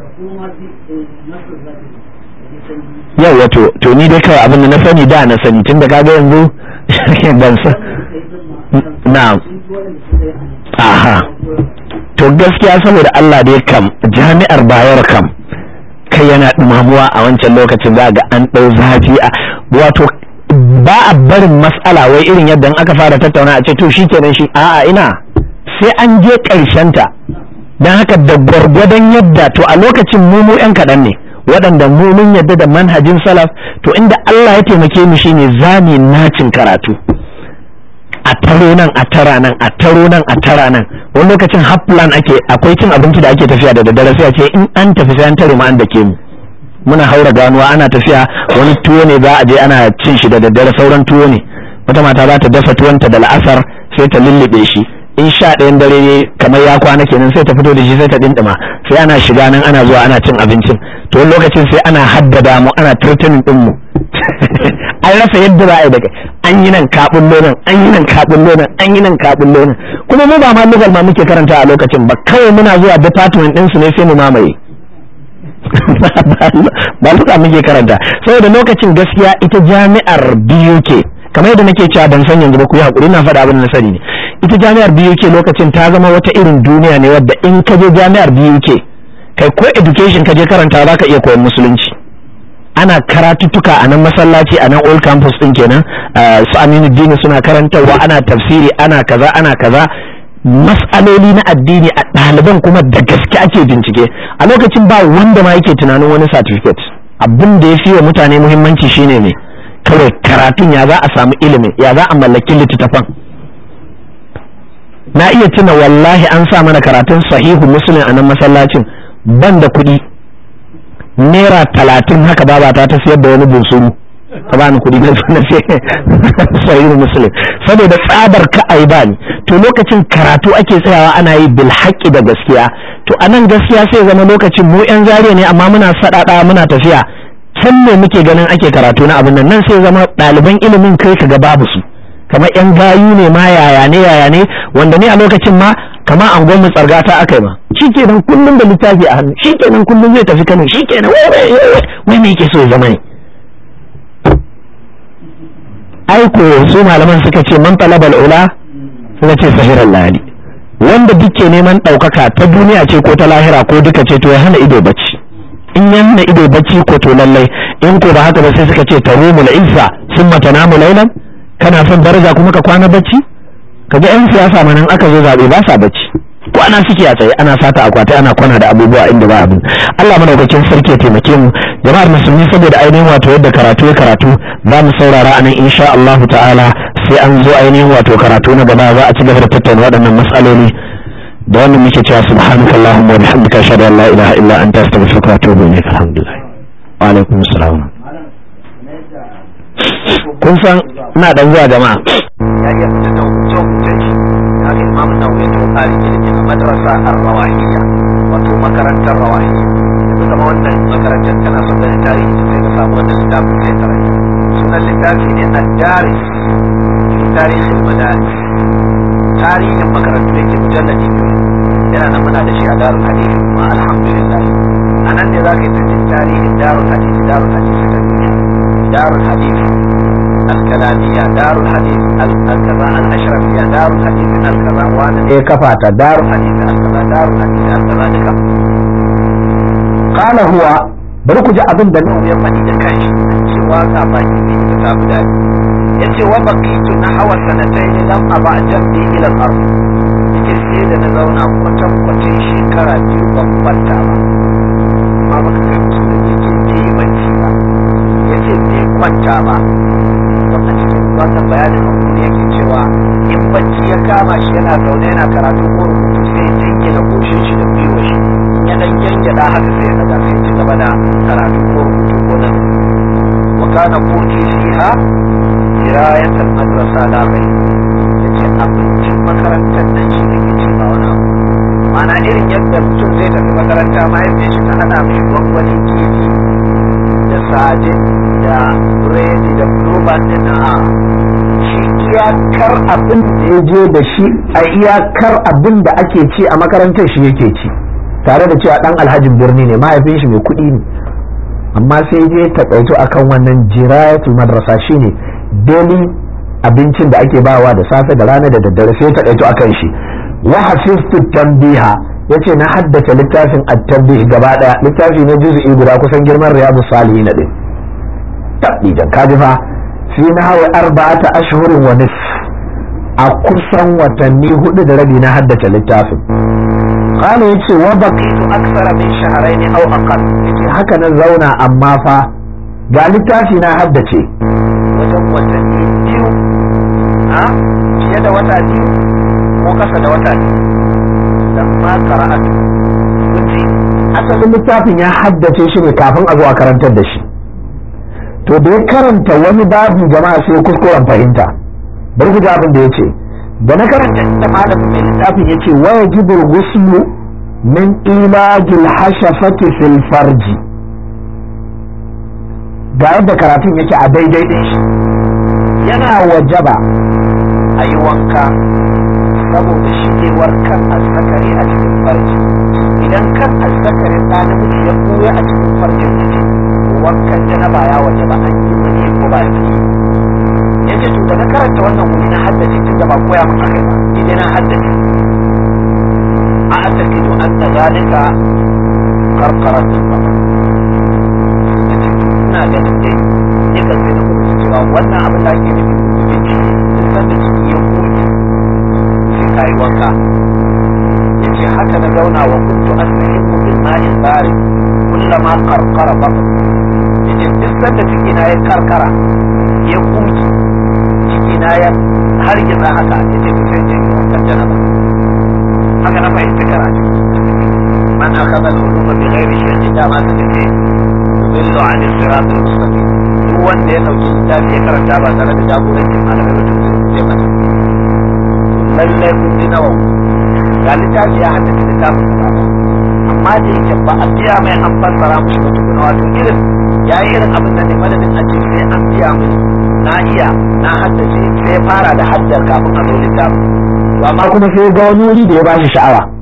yau wato to ni dai kawai abin da na sani da na sani tun da kaga yanzu ban san na aha to gaskiya saboda Allah dai kam jami'ar Bayero kam kai yana dumamuwa a wancan lokacin za ga an dau zafi a wato ba a barin mas'ala wai irin yadda aka fara tattauna a ce to shikenan shi a'a ina sai an je ƙarshen ta. don haka da gwargwadon yadda to a lokacin mu mu yan kaɗan ne waɗanda mu mun yadda da manhajin salaf, to inda Allah ya taimake mu shine zami nacin karatu a taro nan a tara nan a taro nan a tara nan. wani lokacin haplan ake, akwai cin abinci da ake tafiya da daddare sai a ce in an tafi sai an tare mu an dake mu muna haura ganuwa ana tafiya wani tuwo ne za a je ana cin shi da daddare sauran tuwo ne wata mata za ta dafa tuwonta da la'asar sai ta lullube shi in sha ɗayan dare ne kamar ya kwana kenan sai ta fito da shi sai ta dindima sai ana shiga nan ana zuwa ana cin abincin to lokacin sai ana haddada mu ana turtunin din mu an rasa yadda za a yi daga an yi nan kaɓin lonan an yi nan kaɓin lonan an yi nan kaɓin lonan kuma mu ba ma lugal ma muke karanta a lokacin ba kawai muna zuwa department din su ne sai mu mamaye ba lugal muke karanta saboda lokacin gaskiya ita jami'ar B U K kamar yadda nake cewa ban san yanzu ba ku yi hakuri na faɗa abin da na sani ne ita jami'ar B U K lokacin ta zama wata irin duniya ne wadda in ka je jami'ar B U K kai ko education ka je karanta za ka iya koyon musulunci ana karatuttuka a nan masallaci a nan old campus din kenan su Aminu Dini suna karantarwa ana tafsiri ana kaza ana kaza mas'aloli na addini a ɗaliban kuma da gaske ake bincike a lokacin ba wanda ma yake tunanin wani certificate abin da ya fi wa mutane muhimmanci shine ne kawai karatun ya za a samu ilimin ya za a mallaki littattafan na iya tuna wallahi an sa mana karatun sahihu muslim a nan masallacin ban da kuɗi naira talatin haka babata ta siyar da wani bunsuru ta bani kuɗi na sahihu muslim saboda tsabar ka ai bani to lokacin karatu ake tsayawa ana yi bil haqqi da gaskiya to anan gaskiya sai zama lokacin mu yan zariya ne amma muna sadada muna tafiya can ne muke ganin ake karatu na abin nan nan sai zama ɗaliban ilimin kai kaga babu su kamar yan gayu ne ma yaya ne yaya ne wanda ne a lokacin ma kamar an gwamnati tsargata aka yi ma shikenan kullum da littafi a hannu shikenan kullum zai tafi Kano shikenan wai wai wai me yake so ya zama ne aiko su malaman suka ce man talabal ula suka ce sahiran layali wanda duke neman ɗaukaka ta duniya ce ko ta lahira ko duka ce to ya hana ido bacci in ya hana ido bacci ko to lallai in ko ba haka ba sai suka ce tarumul izza summa tanamu laylan kana son daraja kuma ka kwana bacci kaga yan siyasa manan aka zo zabe ba sa bacci kwana suke a tsaye ana sata akwati ana kwana da abubuwa inda ba abin Allah madaukakin sarki ya taimake mu jama'ar musulmi saboda ainihin wato yadda karatu ya karatu za mu saurara anan insha Allah ta'ala sai an zo ainihin wato karatu na gaba za a ci gaba da tattauna waɗannan matsaloli da wannan muke cewa subhanakallahumma wa bihamdika ashhadu an la ilaha illa anta astaghfiruka wa atubu ilaik alhamdulillah wa alaikum assalam kun san ina dan zuwa jama'a ya iya fitar da hukuncin shi ya ga imamu nawawi ya tawo ƙarin ilimi a madrasa ar-rawahiyya wato makarantar rawahiyya yanzu kama wannan makarantar kana son ganin tarihi sai ka samu wannan littafin sai karanta sunan littafi ne ad-daris fi tarihi al-madaris tarihin makarantu yake mujalladi biyu yana nan muna da shi a darul hadith kuma alhamdulillah anan ne zaka yi jin tarihin darul hadith darul hadith ta duniya darul hadith الكلامية دار الحديث الكذا الأشرفية دار الحديث الكذا وانا eh kafata dar الحديث الكذا دار الحديث الكذا دكا qala huwa bari ku ji abin da ya faɗi da kanshi ce waka baki ne ta samu dadi yace wa baqitu nahwa sanatayn lam aba jambi ila al-ard yake sai da na zauna kwatan kwatin shekara biyu ban kwanta ba amma baka kai musu da yake yi bacci ba yace bai kwanta ba a cikin wannan bayanin hakuri yake cewa in bacci ya kama shi yana zaune yana karatu ko rubutu sai jingina goshin shi da gwiwa shi in ya dan gyangyaɗa haka sai ya daga sai ci gaba da karatu ko rubutu ko nan wa kana kuti fiha dirayatul madrasa la ghayr yace abincin makarantar nan shi ne ke ba wani abu ma'ana irin yadda mutum zai tafi makaranta ma yadda shi ta hada mai gwangwanin kifi da sadin da biredi da blueband din na shi iyakar abin da ya je da shi a iyakar abin da ake ci a makarantar shi yake ci tare da cewa dan alhajin birni ne mahaifin shi mai kuɗi ne amma sai je takaito akan wannan jirayatul madrasa shine daily abincin da ake bawa da safe da rana da daddare sai takaito akan shi wa hafiztu tanbiha yace na haddace littafin at-tanbih gaba daya littafi ne juz'i guda kusan girman riyadus salihin din tabbijan kaji fa fi nahwa arba'ata ashhurin wa nisf a kusan watanni hudu da rabi na haddace littafin qala yace wa baqitu akthara min shahrayn aw aqall yace haka nan zauna amma fa ga littafi na haddace wajen watanni biyu ha fiye da wata biyu ko kasa da wata biyu lamma qara'atu kunti asalin littafin ya haddace shi ne kafin a zo a karantar da shi to da ya karanta wani babu jama'a sai kuskuren fahimta bari ku ji abin da yace da na karanta inda malamin mai littafin yace wa yajibul ghuslu min ilajil hashafati fil farji ga yadda karatun yake a daidai din shi yana wajaba a yi wanka saboda shigewar kan azzakari a cikin farji idan kan azzakarin ɗa namiji ya ɓuya a cikin farjin mace wankan janaba ya wajaba an yi wani ko ba yi yace to da na karanta wannan wuri na haddace tun da ba koya min akai ba ni dai na haddace a atakidu anna zalika qarqaratul qamar yace ina ganin dai ne kan sai na kuma cewa wannan abin da ake nufi yace duk da ciki ya koyi sai kai wanka yace haka na zauna wa kuntu astahiqu bil ma'il barid kullama qarqara batn yace duk da ciki na ya karkara ya koyi na ya har gitsa haka ya ce kusa ce wankan janaba haka na fahimci karatu man akhadha al-uluma bi ghairi shay'in da ma suka ce yudillu 'an as-sirat al-mustaqim duk wanda ya dauki littafi ya karanta ba tare da jagorancin malamai ba to sai mata lallai kun ji nawa ga littafi ya haddace littafin gaba amma da yake ba a biya mai an fassara mushi ba tukuna wato irin yayi irin abin nan ne madadin a ce sai an biya mini na iya na haddace sai fara da haddar kafin a zo littafin to amma kuma sai ga wani wuri da ya bashi sha'awa